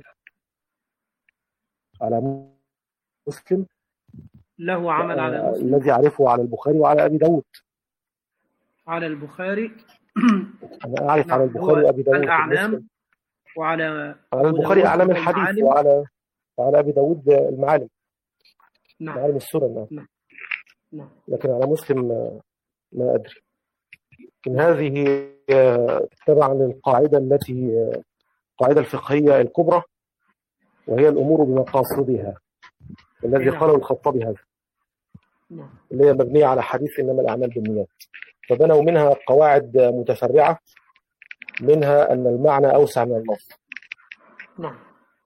على مسلم، له عمل على مسلم الذي يعرفه على البخاري وعلى أبي داود. على البخاري أنا أعرف على البخاري وأبي داود الأعلام، وعلى البخاري أعلام الحديث، وعلى أبي داود المعالم. نعم. معالم السنن. نعم. لكن على مسلم ما أدري. لكن هذه تبعا للقاعدة القاعدة الفقهية الكبرى، وهي الأمور بمقاصدها، الذي قاله الخطابي هذا، اللي هي مبنية على حديث إنما الأعمال بالنيات. فبنوا منها قواعد متفرعة، منها أن المعنى أوسع من اللفظ. نعم.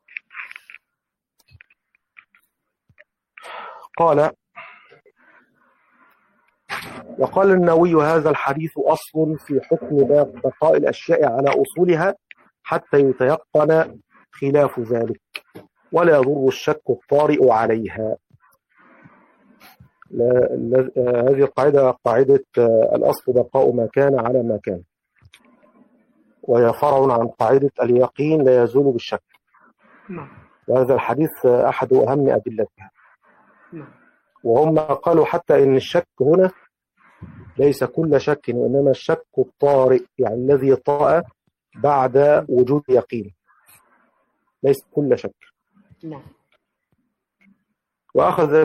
وقال النووي هذا الحديث أصل في حكم بقاء الأشياء على أصولها حتى يتيقن خلاف ذلك، ولا يضر الشك الطارئ عليها. هذه القاعدة قاعدة الأصل بقاء ما كان على ما كان، وهي فرع عن قاعدة اليقين لا يزول بالشك. وهذا الحديث أحد أهم أدلتها. وهم قالوا حتى إن الشك هنا ليس كل شك، وإنما الشك الطارئ، يعني الذي طاء بعد وجود يقين، ليس كل شك. وأخذ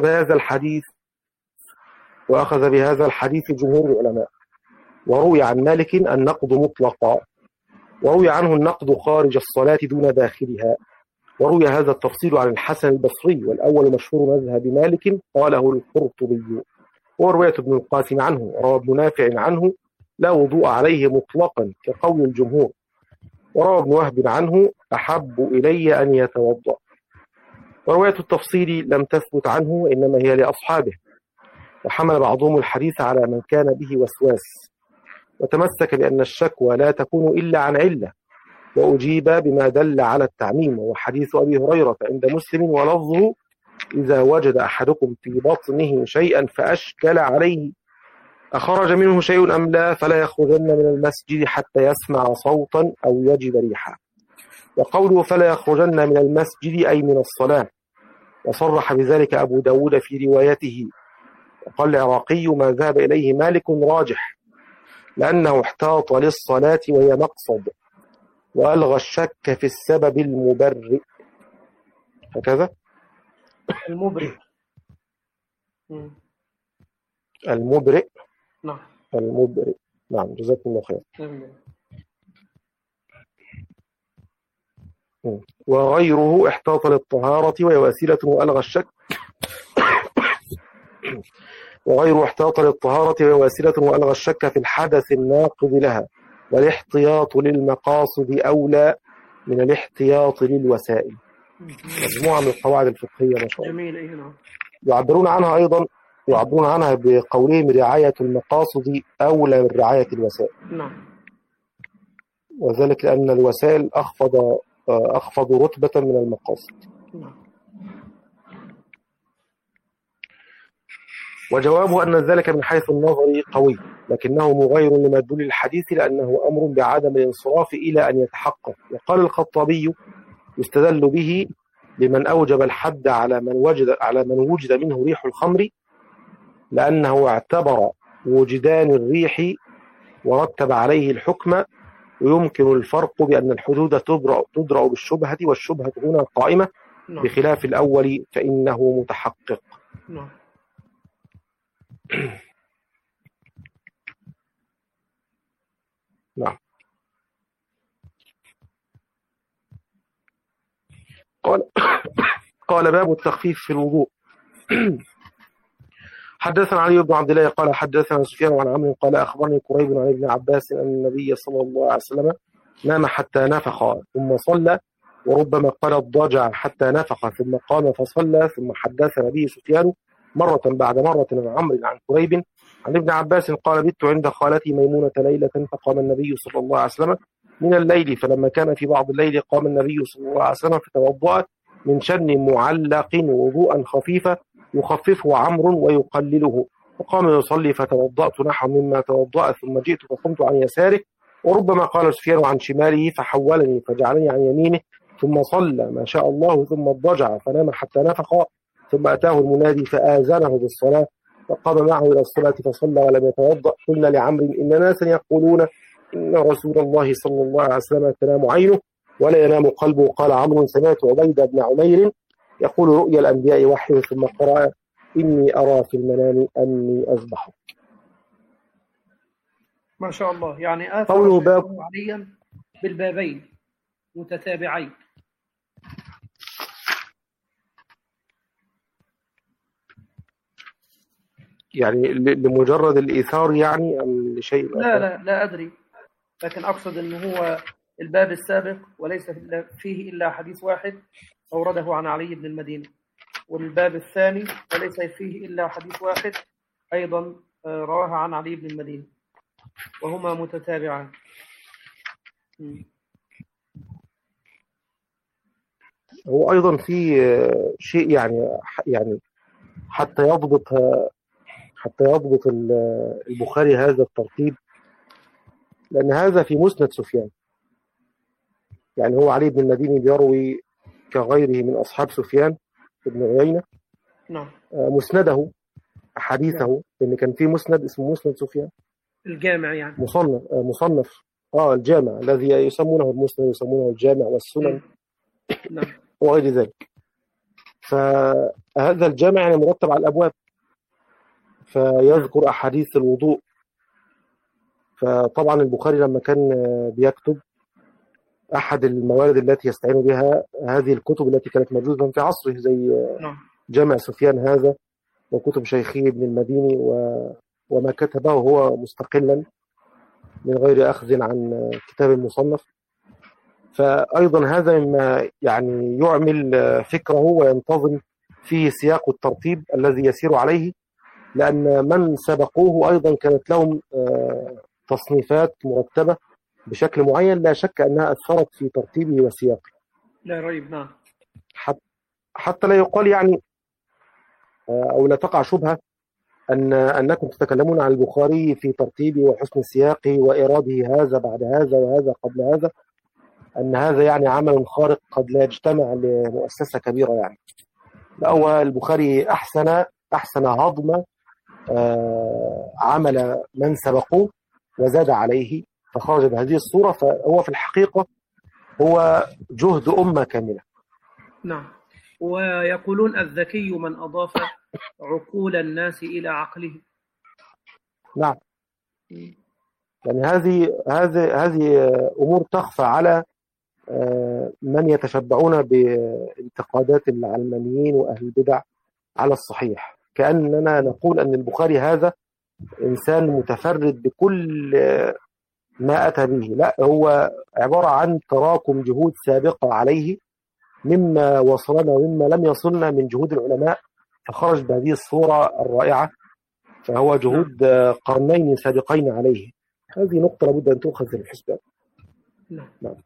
بهذا الحديث جمهور العلماء. وروي عن مالك النقض مطلقا، وروي عنه النقض خارج الصلاة دون داخلها. وروي هذا التفصيل عن الحسن البصري، والأول مشهور مذهب مالك قاله القرطبي، ورواية ابن القاسم عنه، وروى ابن نافع عنه لا وضوء عليه مطلقا كقول الجمهور، وروى ابن وهب عنه أحب إلي أن يتوضأ. ورواية التفصيل لم تثبت عنه، وإنما هي لأصحابه، وحمل بعضهم الحديث على من كان به وسواس، وتمسك بأن الشكوى لا تكون إلا عن علة، وأجيب بما دل على التعميم، وهو حديث أبي هريرة عند مسلم ولفظه إذا وجد أحدكم في بطنه شيئا فأشكل عليه أخرج منه شيء أم لا فلا يخرجن من المسجد حتى يسمع صوتا أو يجد ريحا. وقوله فلا يخرجن من المسجد أي من الصلاة، وصرح بذلك أبو داود في روايته. وقال العراقي: ما ذهب إليه مالك راجح، لأنه احتاط للصلاة وهي مقصد، وألغى الشك في السبب المبرئ. هكذا المبرئ. المبرئ. نعم. المبرئ. نعم، جزاكم الله خير. وغيره احتاط للطهارة وهي وسيلة وألغى الشك وغيره احتاط للطهارة وهي وسيلة وألغى الشك في الحدث الناقض لها، والاحتياط للمقاصد أولى من الاحتياط للوسائل. مجموعة من القواعد الفقهية ما شاء الله. جميل. يعبرون عنها بقولهم: رعاية المقاصد أولى من رعاية الوسائل. نعم. وذلك لأن الوسائل أخفض رتبة من المقاصد. نعم. وجوابه أن ذلك من حيث النظر قوي، لكنه مغير لمدلول الحديث، لأنه أمر بعدم الانصراف إلى أن يتحقق. وقال الخطابي: يستدل به لمن أوجب الحد على من وجد منه ريح الخمر، لأنه اعتبر وجدان الريح ورتب عليه الحكم. ويمكن الفرق بأن الحدود تدرأ بالشبهة، والشبهة هنا قائمة، بخلاف الأول فإنه متحقق. نعم. قال: باب التخفيف في الوضوء. حدثنا علي بن عبد الله قال حدثنا سفيان عن عمرو قال أخبرني قريب عن ابن عباس أن النبي صلى الله عليه وسلم نام حتى نفخ ثم صلى، وربما قال اضطجع حتى نفخ ثم قام فصلى. ثم حدثنا به سفيان مرة بعد مرة عن عمرو عن قريب عن ابن عباس قال: بت عند خالتي ميمونة ليلة، فقام النبي صلى الله عليه وسلم من الليل، فلما كان في بعض الليل قام النبي صلى الله عليه وسلم فتوضأ من شن معلق وضوءا خفيفا يخففه عمرو ويقلله، فقام يصلي فتوضأت نحو مما توضأ، ثم جئت فقمت عن يساره، وربما قال سفيان عن شماله فحولني فجعلني عن يمينه، ثم صلى ما شاء الله ثم اضطجع فنام حتى نفخ، ثم أتاه المنادي فآذنه بالصلاة فقام معه إلى الصلاة فصلى ولم يتوضأ. قلنا لعمرو: إن ناسا يقولون إن رسول الله صلى الله عليه وسلم تنام عينه ولا ينام قلبه. قال عمرو: سمعت عبيد بن عمير يقول: رؤيا الأنبياء وحي، ثم قرأ: إني أرى في المنام أني أذبحك. ما شاء الله. يعني قوله باب عليا بالبابين متتابعين. يعني لمجرد الإيثار يعني أم لشيء؟ لا أدري، لكن أقصد أنه هو الباب السابق وليس فيه إلا حديث واحد أورده عن علي بن المدينة، والباب الثاني وليس فيه إلا حديث واحد أيضا رواه عن علي بن المدينة، وهما متتابعان. هو أيضا في شيء يعني حتى يضبط البخاري هذا الترتيب، لأن هذا في مسند سفيان. يعني هو علي بن المديني بيروي كغيره من أصحاب سفيان بن عيينة مسنده حديثه، لأن كان في مسند اسمه مسند سفيان الجامع، يعني مصنف الجامع الذي يسمونه المسند، يسمونه الجامع والسنن وغير ذلك. فهذا الجامع يعني مرتب على الأبواب، فيذكر أحاديث الوضوء. فطبعا البخاري لما كان بيكتب أحد الموارد التي يستعين بها هذه الكتب التي كانت موجودة في عصره، زي جامع سفيان هذا وكتب شيخه ابن المديني وما كتبه هو مستقلا من غير أخذ عن كتاب المصنف. فأيضا هذا مما يعني يعمل فكره وينتظم فيه سياق الترتيب الذي يسير عليه، لأن من سبقوه أيضا كانت لهم تصنيفات مرتبة بشكل معين، لا شك أنها أثرت في ترتيبه وسياقه. لا ريب. نعم. حتى لا يقال يعني أو لا تقع شبهة أنكم تتكلمون عن البخاري في ترتيبه وحسن سياقه وإراده هذا بعد هذا وهذا قبل هذا، أن هذا يعني عمل خارق قد لا يجتمع لمؤسسة كبيرة يعني. لا، هو البخاري أحسن هضم عمل من سبقوه وزاد عليه فخرج بهذه الصورة. فهو في الحقيقة هو جهد أمة كاملة. نعم. ويقولون الذكي من أضاف عقول الناس إلى عقله. نعم، يعني هذه أمور تخفى على من يتشبعون بانتقادات العلمانيين وأهل البدع على الصحيح، كأننا نقول أن البخاري هذا إنسان متفرد بكل ما أتى به. لا، هو عبارة عن تراكم جهود سابقة عليه مما وصلنا ومما لم يصلنا من جهود العلماء، فخرج بهذه الصورة الرائعة. فهو جهود قرنين سابقين عليه. هذه نقطة لابد أن تؤخذ في الحسبان. نعم.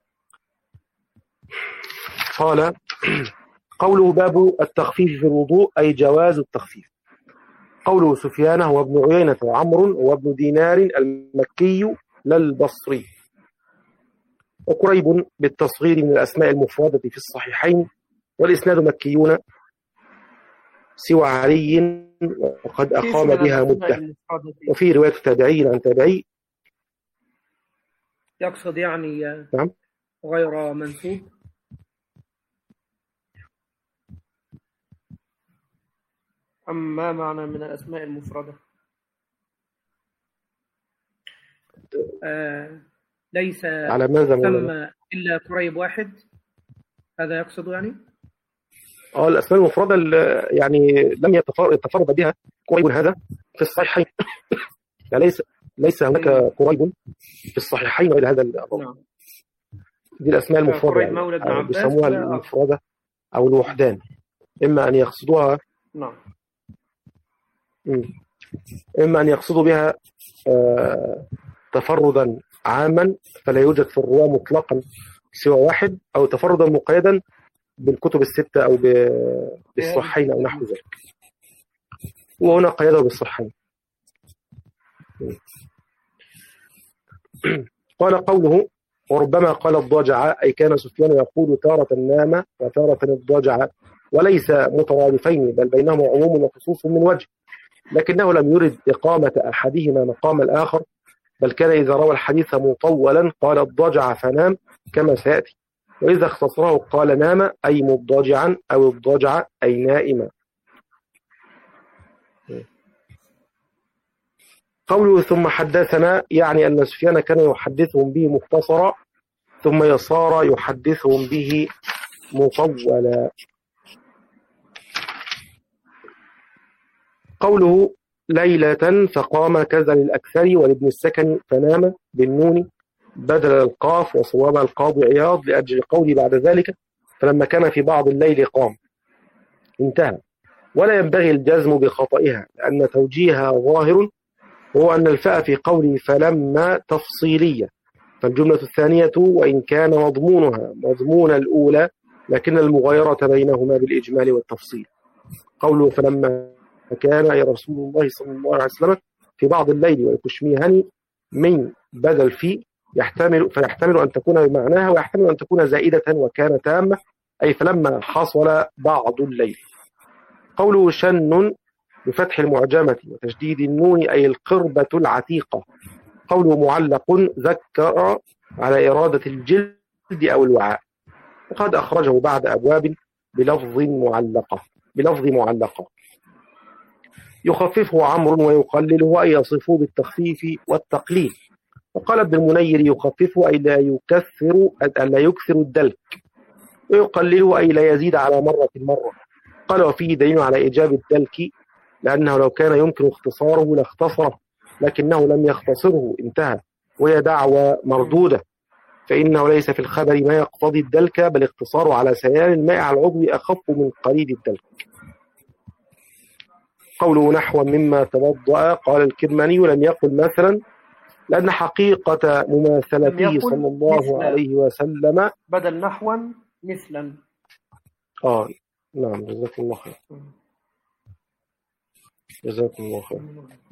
قال قوله باب التخفيف في الوضوء أي جواز التخفيف. قوله سفيان هو ابن عيينة وعمرو وابن دينار المكي لا البصري. وقريب بالتصغير من الأسماء المفردة في الصحيحين، والإسناد مكيون سوى علي وقد أقام بها مدة. وفي رواية تابعين عن تابعي، يقصد يعني نعم غير منسوب. أما معنى من الأسماء المفردة ليس على ماذا ثم إلا قريب واحد، هذا يقصد يعني؟ الأسماء المفردة يعني لم يتفرد بها قريب هذا في الصحيحين. يعني ليس هناك قريب في الصحيحين غير هذا نعم. دي الأسماء المفردة يعني بيسموها المفردة أو الوحدان، إما أن يقصدوها نعم، إما أن يقصدوا بها تفردا عاما فلا يوجد في الرواة مطلقا سوى واحد، أو تفردا مقيدا بالكتب الستة أو بالصحيحين أو نحو ذلك. وهنا قيده بالصحيحين. قال قوله وربما قال الضاجع، أي كان سفيان يقول تارة نام وتارة الضاجع، وليس مترادفين بل بينهما عموم وخصوص من وجه، لكنه لم يرد إقامة أحدهما مقام الآخر، بل كان إذا روى الحديث مطولا قال الضاجع فنام كما سيأتي، وإذا اختصره قال نام أي مضاجعا أو الضاجع أي نائما. قوله ثم حدثنا يعني أن سفيان كان يحدثهم به مختصرا ثم يصار يحدثهم به مطولا. قوله ليلة فقام كذا للأكثر ولابن السكن فنام بالنون بدل القاف، وصواب القاضي عياض لأجل قولي بعد ذلك فلما كان في بعض الليل قام، انتهى. ولا ينبغي الجزم بخطئها لأن توجيهها ظاهر، هو أن الفاء في قوله فلما تفصيلية، فالجملة الثانية وإن كان مضمونها مضمون الأولى لكن المغايرة بينهما بالإجمال والتفصيل. قوله فلما كان أي رسول الله صلى الله عليه وسلم في بعض الليل ويكشميهني من بدل في فيحتمل أن تكون بمعناها، ويحتمل أن تكون زائدة وكان تامة، أي فلما حصل بعض الليل. قوله شن بفتح المعجمة وتشديد النون أي القربة العتيقة. قوله معلق ذكر على إرادة الجلد أو الوعاء، وقد أخرجه بعد أبواب بلفظ معلقة. يخففه عمرو ويقلله أي يصفه بالتخفيف والتقليل. وقال ابن المنير يخففه أي لا يكثر الدلك، ويقلله أي لا يزيد على مرة. قال وفيه دليل على إيجاب الدلك لأنه لو كان يمكن اختصاره لاختصره، لكنه لم يختصره، انتهى، وهي دعوى مردودة، فإنه ليس في الخبر ما يقتضي الدلك، بل اختصاره على سيال الماء على العضو أخف من قليل الدلك. قوله نحو مما توضأ، قال الكرماني لم يقل مثلا لأن حقيقة مماثلته صلى الله عليه وسلم بدل نحوا مثلا. نعم، جزاكم الله خير. جزاكم الله خير.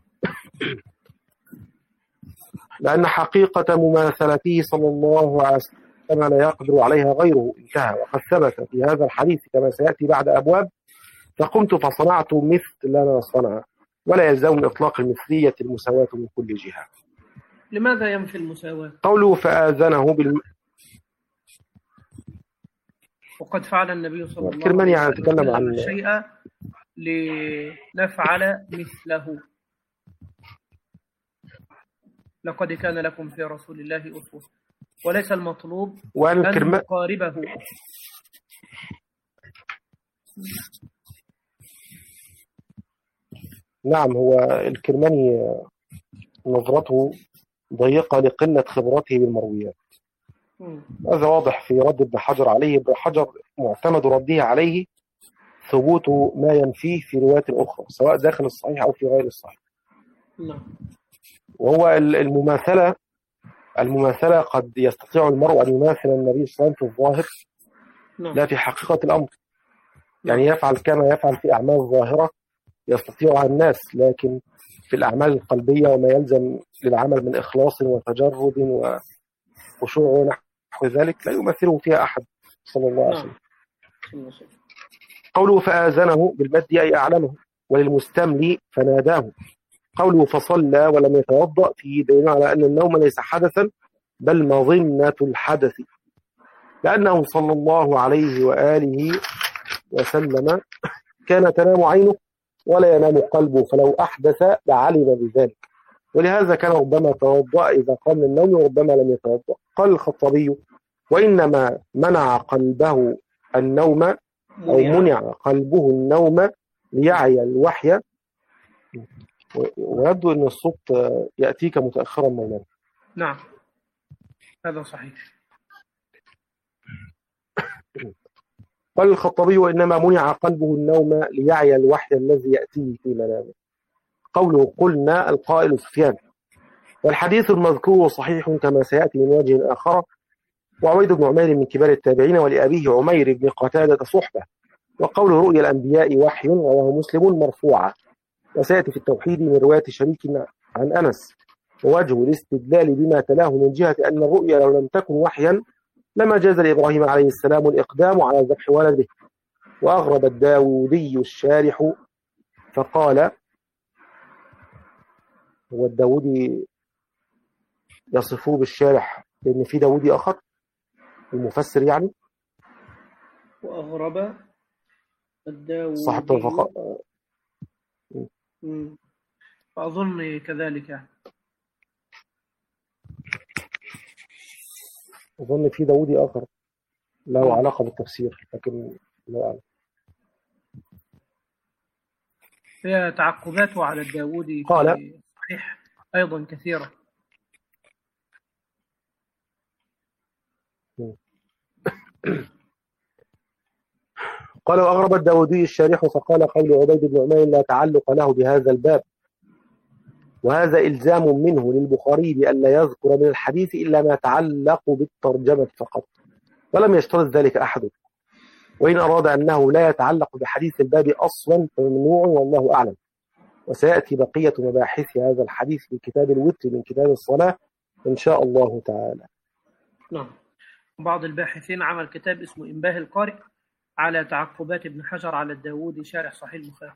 لأن حقيقة مماثلته صلى الله عليه وسلم لا يقدر عليها غيره، انتهى. وقد ثبت في هذا الحديث كما سيأتي بعد أبواب فقمت فصنعت مثل ما صنع، ولا يلزم إطلاق المثلية المساواة من كل جهة. لماذا ينفي المساواة؟ قوله فآذنه وقد فعل النبي صلى الله الكرماني عليه يتكلم عن وسلم شيئا لنفعل مثله. لقد كان لكم في رسول الله أسوة، وليس المطلوب أن نقاربه. نعم، هو الكرماني نظرته ضيقة لقلة خبرته بالمرويات. هذا واضح في رد ابن حجر عليه. ابن حجر معتمد رده عليه ثبوت ما ينفيه في روايات أخرى، سواء داخل الصحيح أو في غير الصحيح. وهو المماثلة قد يستطيع المرء أن يماثل النبي صلى الله عليه وسلم في الظاهر، لا في حقيقة الأمر. يعني يفعل كما يفعل في أعمال ظاهرة يستطيعها الناس، لكن في الأعمال القلبية وما يلزم للعمل من إخلاص وتجرد وخشوع ونحو ذلك لا يمثله فيها أحد صلى الله عليه وسلم. قوله فآذنه بالمد أي أعلمه، وللمستملي فناداه. قوله فصلى ولم يتوضأ فيه دليل على أن النوم ليس حدثا بل مظنة الحدث، لأنه صلى الله عليه وآله وسلم كان تنام عينه ولا ينام قلبه، فلو أحدث لعلم بذلك، ولهذا كان ربما توضأ إذا قام النوم وربما لم يتوضأ. قال الخطابي وإنما منع قلبه النوم أو منع قلبه النوم ليعي الوحي. ويبدو أن الصوت يأتيك متأخرا مولانا. نعم هذا صحيح. قال الخطابي وإنما منع قلبه النوم ليعي الوحي الذي يأتيه في منامه. قوله قلنا القائل سفيان، والحديث المذكور صحيح كما سيأتي من وجه آخر. وعبيد بن عمير من كبار التابعين، ولأبيه عمير بن قتادة صحبة. وقول رؤيا الأنبياء وحي رواه مسلم مرفوعا، وسيأتي في التوحيد من رواية شريك عن أنس. ووجه الاستدلال بما تلاه من جهة أن الرؤيا لو لم تكن وحيا لما جاز لإبراهيم عليه السلام الإقدام على ذبح ولده. وأغرب الداودي الشارح فقال، هو الداودي يصفوه بالشارح لأن في داودي آخر المفسر يعني. وأغرب الداودي صاحب الفقاء فأظن كذلك يعني. أظن في داودي آخر له علاقة بالتفسير، لكن لا أعلم. هي تعقباته على الداودي قال صحيح أيضا كثيرة. قال وأغرب الداودي الشارح فقال قول عبيد بن عمير لا تعلق له بهذا الباب، وهذا إلزام منه للبخاري بألا يذكر من الحديث إلا ما يتعلق بالترجمة فقط، ولم يشترط ذلك أحد. وإن أراد أنه لا يتعلق بحديث الباب أصلا فممنوع والله أعلم. وسيأتي بقية مباحث هذا الحديث في كتاب الوتر من كتاب الصلاة إن شاء الله تعالى. نعم. بعض الباحثين عمل كتاب اسمه إنباه القارئ على تعقبات ابن حجر على الداودي شارح صحيح البخاري.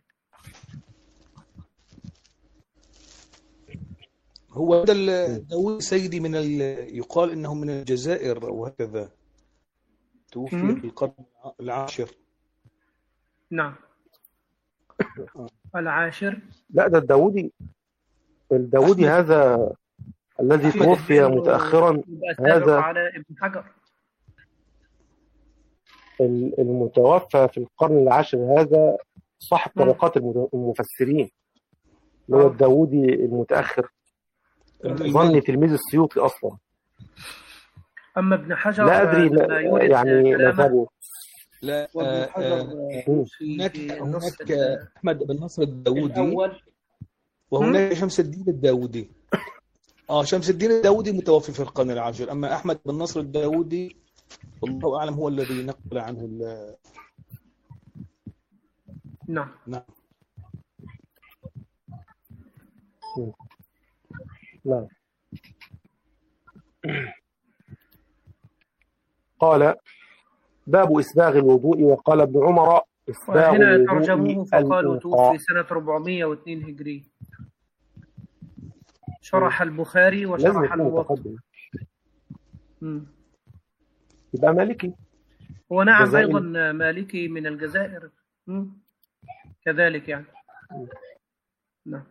هو داود سيدي من يقال إنه من الجزائر وهكذا، توفي في القرن العاشر. نعم العاشر. لا ده الداودي هذا الذي توفي متأخرا، هذا على ابن حجر المتوفى في القرن العاشر، هذا صاحب طبقات المفسرين اللي هو الداودي المتأخر، ظني تلميذ السيوطي أصلا. أما ابن حجر لا أدري يعني مذهبه. لا هناك أحمد بن نصر الداودي وهناك شمس الدين الداودي. شمس الدين الداودي متوفي في القرن العاشر، أما أحمد بن نصر الداودي والله أعلم هو الذي نقل عنه نعم. نعم. قال باب إسباغ الوضوء. وقال ابن عمر وهنا ترجموه فقالوا توفي سنة 402 هجري. شرح البخاري وشرح الموطأ. يبقى مالكي. هو نعم أيضا مالكي من الجزائر كذلك يعني. نعم.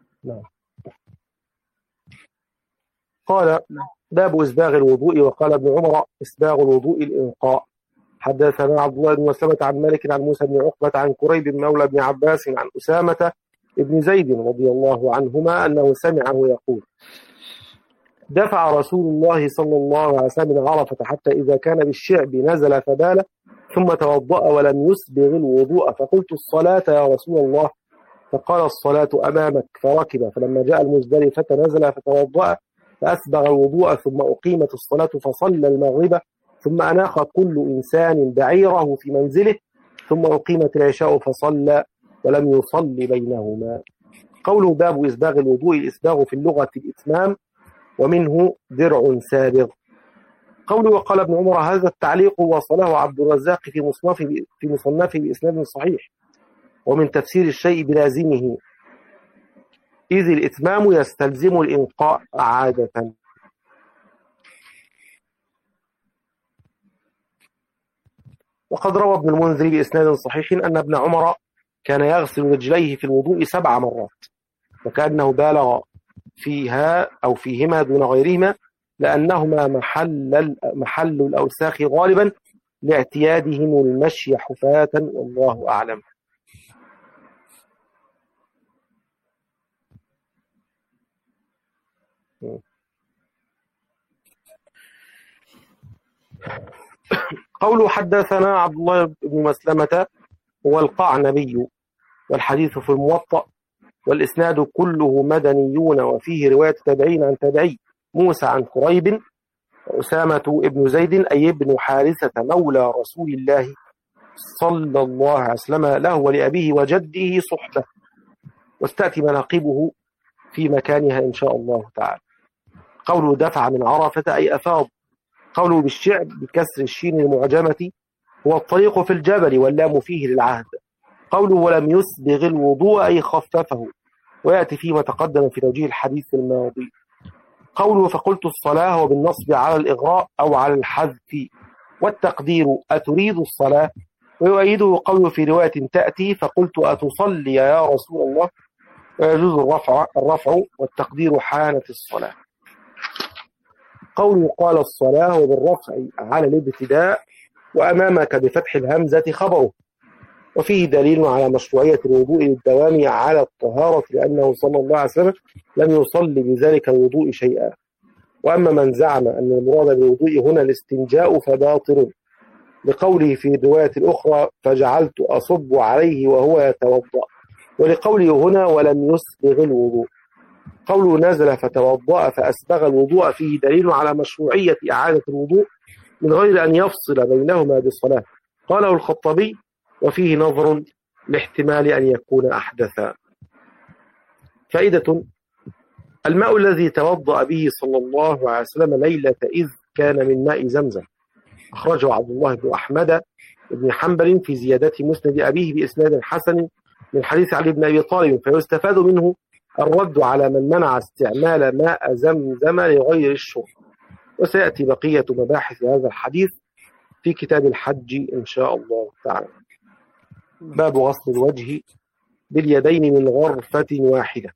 قال باب إسباغ الوضوء. وقال ابن عمر إسباغ الوضوء الإنقاء. حدثنا عبد الله بن مسلمة عن مالك عن موسى بن عقبة عن كريب مولى بن عباس عن أسامة بن زيد رضي الله عنهما أنه سمعه يقول دفع رسول الله صلى الله عليه وسلم عرفة حتى إذا كان بالشعب نزل فبال ثم توضأ ولم يسبغ الوضوء فقلت الصلاة يا رسول الله فقال الصلاة أمامك فركب فلما جاء المزدلفة نزل فتوضأ فأسبغ الوضوء ثم أقيمت الصلاة فصلى المغرب ثم أناخ كل إنسان بعيره في منزله ثم أقيمت العشاء فصلى ولم يصلي بينهما. قوله باب إسباغ الوضوء. الإسباغ في اللغة الإتمام ومنه درع سابغ. قوله وقال ابن عمر هذا التعليق وصله عبد الرزاق في مصنفه بإسناد صحيح ومن تفسير الشيء بلازمه إذ الإتمام يستلزم الإنقاء عادة. وقد روى ابن المنذر بإسناد صحيح أن ابن عمر كان يغسل رجليه في الوضوء 7 مرات وكأنه بالغ فيها أو فيهما دون غيرهما لأنهما محل الأوساخ غالبا لاعتيادهم المشي حفاة والله أعلم. قوله حدثنا عبد الله بن مسلمة هو القعنبي والحديث في الموطأ والإسناد كله مدنيون وفيه رواية تابعين عن تابعي موسى عن كريب وأسامة ابن زيد أي ابن حارثة مولى رسول الله صلى الله عليه وسلم له ولأبيه وجده صحبة واستأتي مناقبه في مكانها إن شاء الله تعالى. قوله دفع من عرفة أي أفاض. قوله بالشعب بكسر الشين المعجمة هو الطريق في الجبل واللام فيه للعهد. قوله ولم يسبغ الوضوء أي خففه ويأتي فيما تقدم في توجيه الحديث الماضي. قوله فقلت الصلاة وبالنصب على الإغراء أو على الحذف والتقدير أتريد الصلاة. ويؤيده قوله في رواية تأتي فقلت أتصلي يا رسول الله ويجوز الرفع والتقدير حانت الصلاة. قوله قال الصلاة وبالرفع على الابتداء وأمامك بفتح الهمزة خبره وفيه دليل على مشروعية الوضوء للدوام على الطهارة لأنه صلى الله عليه وسلم لم يصلي بذلك الوضوء شيئا. وأما من زعم أن المراد بالوضوء هنا الاستنجاء فباطل لقوله في الرواية الأخرى فجعلت أصب عليه وهو يتوضأ ولقوله هنا ولم يسبغ الوضوء. قوله نزل فتوضأ فأسبغ الوضوء فيه دليل على مشروعية إعادة الوضوء من غير أن يفصل بينهما بالصلاة. قاله الخطبي وفيه نظر لاحتمال أن يكون أحدثا. فائدة: الماء الذي توضأ به صلى الله عليه وسلم ليلة إذ كان من ماء زمزم أخرجه عبد الله بن أحمد بن حنبل في زيادة مسند أبيه بإسناد حسن من حديث علي بن أبي طالب فيستفاد منه الرد على من منع استعمال ماء زمزم لغير الشرب. وسيأتي بقية مباحث هذا الحديث في كتاب الحج إن شاء الله تعالى. باب غسل الوجه باليدين من غرفة واحدة.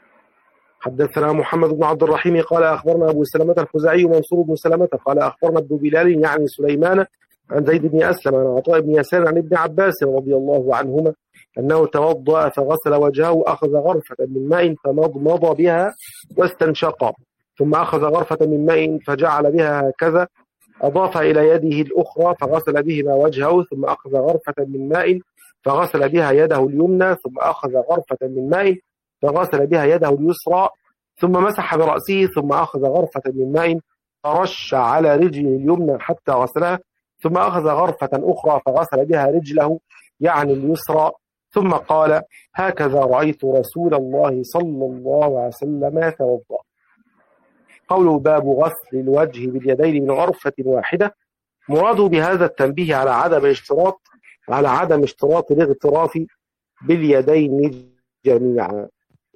حدثنا محمد بن عبد الرحيم قال أخبرنا أبو سلمة الخزاعي منصور بن سلمة قال أخبرنا ابن بلال يعني سليمان عن زيد بن أسلم عن عطاء بن يسار عن ابن عباس رضي الله عنهما أنه توضأ فغسل وجهه وأخذ غرفة من ماء فمضمض بها واستنشق ثم أخذ غرفة من ماء فجعل بها هكذا أضاف إلى يده الأخرى فغسل بهما وجهه ثم أخذ غرفة من ماء فغسل بها يده اليمنى ثم أخذ غرفة من ماء فغسل بها يده اليسرى ثم مسح برأسه ثم أخذ غرفة من ماء فرش على رجله اليمنى حتى غسلها ثم أخذ غرفة أخرى فغسل بها رجله يعني اليسرى ثم قال هكذا رأيت رسول الله صلى الله عليه وسلم يتوضأ. قوله باب غسل الوجه باليدين من غرفة واحدة. مراده بهذا التنبيه على عدم اشتراط على عدم اشتراط الاغتراف باليدين جميعا.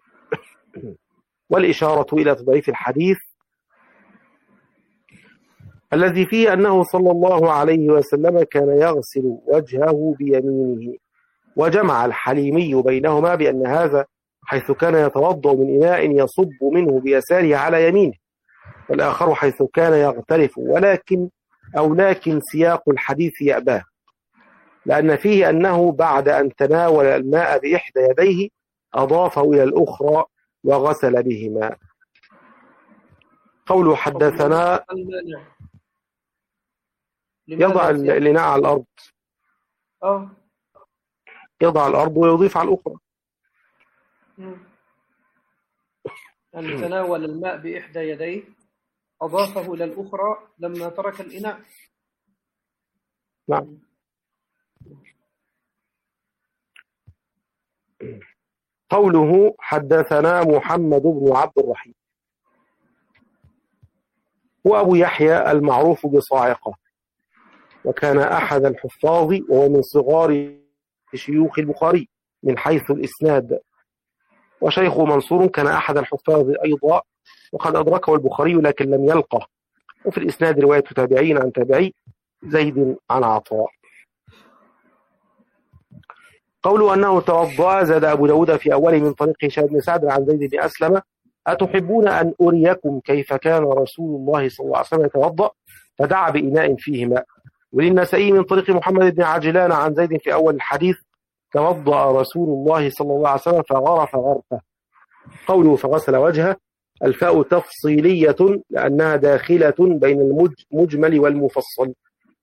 والإشارة إلى تضعيف الحديث الذي فيه أنه صلى الله عليه وسلم كان يغسل وجهه بيمينه، وجمع الحليمي بينهما بأن هذا حيث كان يتوضأ من إناء يصب منه بيساره على يمينه، والآخر حيث كان يغترف، لكن سياق الحديث يأباه، لأن فيه أنه بعد أن تناول الماء بإحدى يديه أضافه إلى الأخرى وغسل بهما. قوله حدثنا يضع الإناء على الأرض، يضع الأرض ويضيف على الأخرى. أن تناول الماء بإحدى يديه أضافه إلى الأخرى لما ترك الإناء. نعم. قوله حدثنا محمد بن عبد الرحيم وأبو يحيى المعروف بصاعقة، وكان أحد الحفاظ وهو من صغار شيوخ البخاري من حيث الإسناد، وشيخ منصور كان أحد الحفاظ أيضا، وقد أدركه البخاري لكن لم يلقه. وفي الإسناد رواية تابعين عن تابعي زيد عن عطاء. قوله أنه توضأ زاد أبو داود في أوله من طريق هشام بن سعد عن زيد بن أسلم: أتحبون أن أريكم كيف كان رسول الله صلى الله عليه وسلم يتوضأ؟ فدعا بإناء فيه ماء. وللنسائي من طريق محمد بن عجلان عن زيد في أول الحديث: توضأ رسول الله صلى الله عليه وسلم فغرف غرفة. قوله فغسل وجهه، الفاء تفصيلية لأنها داخلة بين المجمل والمفصل.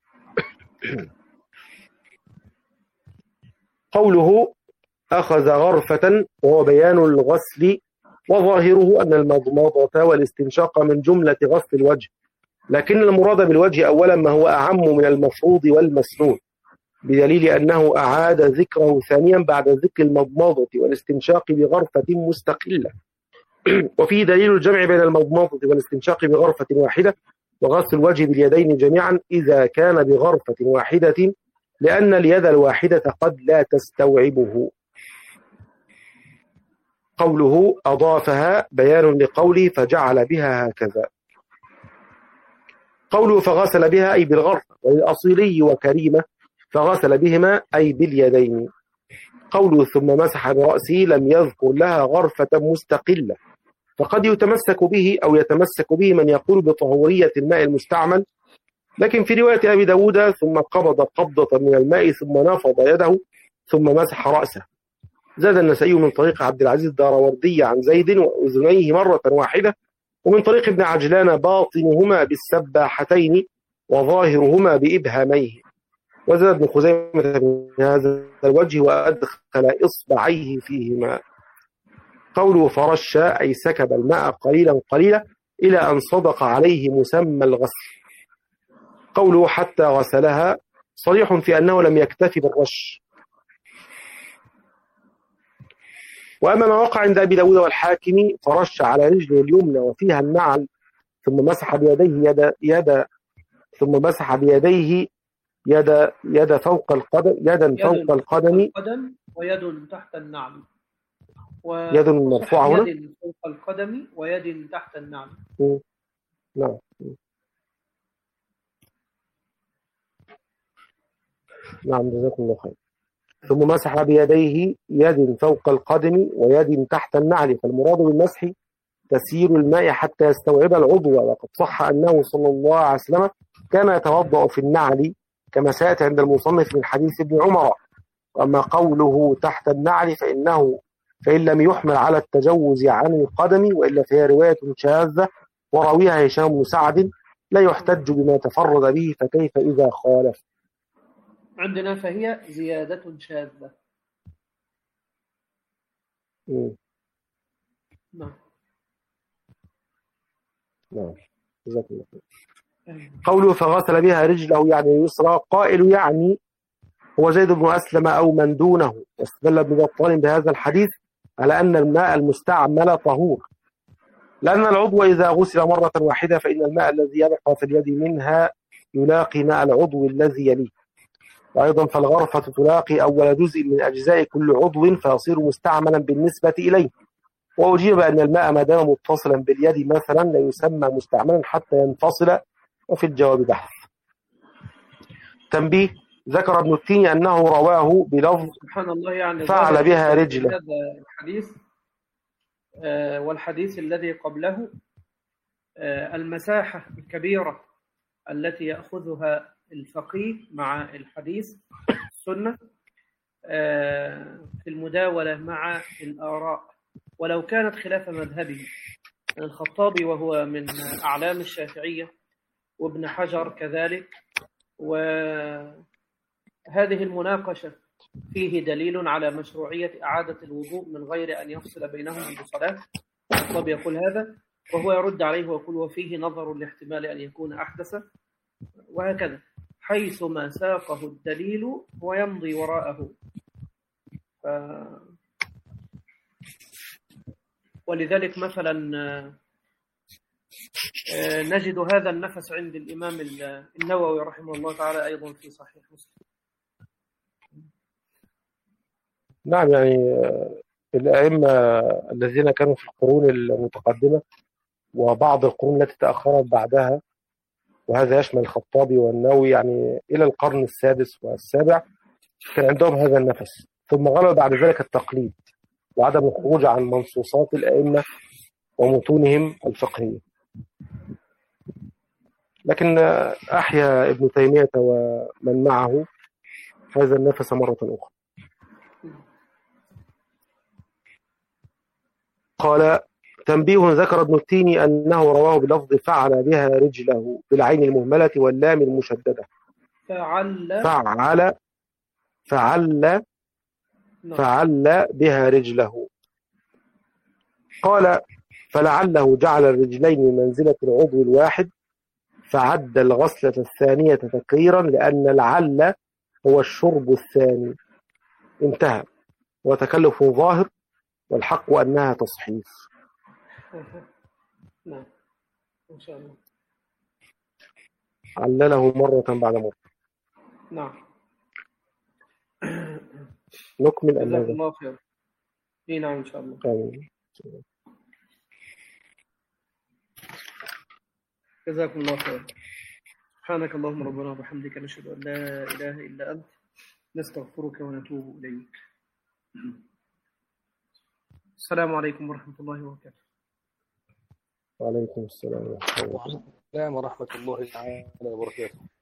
قوله أخذ غرفة وهو بيان الغسل، وظاهره أن المضمضة والاستنشاق من جملة غسل الوجه، لكن المراد بالوجه أولا ما هو أعم من المفروض والمسنون، بدليل أنه أعاد ذكره ثانيا بعد ذكر المضمضة والاستنشاق بغرفة مستقلة. وفيه دليل الجمع بين المضمضة والاستنشاق بغرفة واحدة وغسل الوجه باليدين جميعا إذا كان بغرفة واحدة، لأن اليد الواحدة قد لا تستوعبه. قوله أضافها بيان لقوله فجعل بها هكذا. قوله فغسل بها أي بالغرفة، وللأصيلي وكريمة فغسل بهما أي باليدين. قوله ثم مسح برأسه لم يذكر لها غرفة مستقلة، فقد يتمسك به أو يتمسك به من يقول بطهورية الماء المستعمل، لكن في رواية أبي داود ثم قبض قبضة من الماء ثم نفض يده ثم مسح رأسه. زاد النسائي من طريق عبد العزيز الداروردي عن زيد وأذنيه مرة واحدة، ومن طريق ابن عجلان باطنهما بالسباحتين وظاهرهما بإبهاميه. وزاد ابن خزيمة من هذا الوجه وأدخل إصبعيه فيهما. قوله فرش أي سكب الماء قليلا قليلا إلى أن صدق عليه مسمى الغسل. قوله حتى غسلها صريح في أنه لم يكتفي بالرش. وأما ما وقع عند أبي داود والحاكم فرش على رجله اليمنى وفيها النعل ثم مسح بيديه ثم مسح بيديه يد فوق القدم، يدا فوق القدم ويد تحت النعل، يد مرفوعة هنا، يد فوق القدم ويد تحت النعل. نعم. نعم جزاكم الله خير. ثم مسح بيديه يد فوق القدم ويد تحت النعل، فالمراد بالمسح تسير الماء حتى يستوعب العضو. وقد صح أنه صلى الله عليه وسلم كان يتوضأ في النعل كما سيأتي عند المصنف من حديث ابن عمر. وأما قوله تحت النعل فإن لم يحمل على التجوز عن القدم، وإلا فهي رواية شاذة وراويها هشام بن سعد لا يحتج بما تفرد به، فكيف إذا خالف؟ عندنا فهي زيادة شاذة. نعم جزاك الله خير. قوله فغسل بها رجله يعني يسرى، قائل يعني هو زيد بن أسلم أو من دونه. واستدل ابن بطال بهذا الحديث على أن الماء المستعمل طهور، لأن العضو إذا غسل مرة واحدة فإن الماء الذي يبقى في اليد منها يلاقي ماء العضو الذي يليه، وأيضا فالغرفة تلاقي أول جزء من أجزاء كل عضو فيصير مستعملا بالنسبة إليه. وأجيب بأن الماء ما دام متصلا باليد مثلا لا يسمى مستعملا حتى ينفصل، وفي الجواب بحث. تنبيه: ذكر ابن التيني أنه رواه بلفظ سبحان الله، يعني فعل بها رجله. هذا الحديث والحديث الذي قبله المساحة الكبيرة التي يأخذها الفقيه مع الحديث السنة في المداولة مع الآراء، ولو كانت خلاف مذهبه. الخطابي وهو من أعلام الشافعية، وابن حجر كذلك، وهذه المناقشة فيه دليل على مشروعية إعادة الوضوء من غير أن يفصل بينهم بصلاة. الخطابي يقول هذا، وهو يرد عليه ويقول وفيه نظر لاحتمال أن يكون أحدث، وهكذا حيث ما ساقه الدليل ويمضي وراءه. ولذلك مثلا نجد هذا النفس عند الإمام النووي رحمه الله تعالى أيضا في صحيح مسلم. نعم، يعني الأئمة الذين كانوا في القرون المتقدمة وبعض القرون التي تأخرت بعدها، وهذا يشمل الخطابي والنووي، يعني إلى القرن السادس والسابع كان عندهم هذا النفس، ثم غلب بعد ذلك التقليد وعدم الخروج عن منصوصات الأئمة ومتونهم الفقهية. لكن أحيا ابن تيمية ومن معه هذا النفس مرة أخرى. قال: تنبيه: ذكر ابن التيني أنه رواه بلفظ فعل بها رجله بالعين المهملة واللام المشددة. فعل بها رجله. قال: فلعله جعل الرجلين منزلة العضو الواحد فعد الغسلة الثانية تكريرا لأن العل هو الشرب الثاني. انتهى. وتكلف ظاهر، والحق أنها تصحيف. نعم إن شاء الله. علله مرة بعد مرة. نعم. نكمل جزاك الماذا؟ الله خير. نعم إن شاء الله. آمين. جزاكم الله خير. سبحانك اللهم ربنا وبحمدك، نشهد أن لا إله إلا أنت، نستغفرك ونتوب إليك. السلام عليكم ورحمة الله وبركاته. وعليكم السلام ورحمة الله تعالى وبركاته.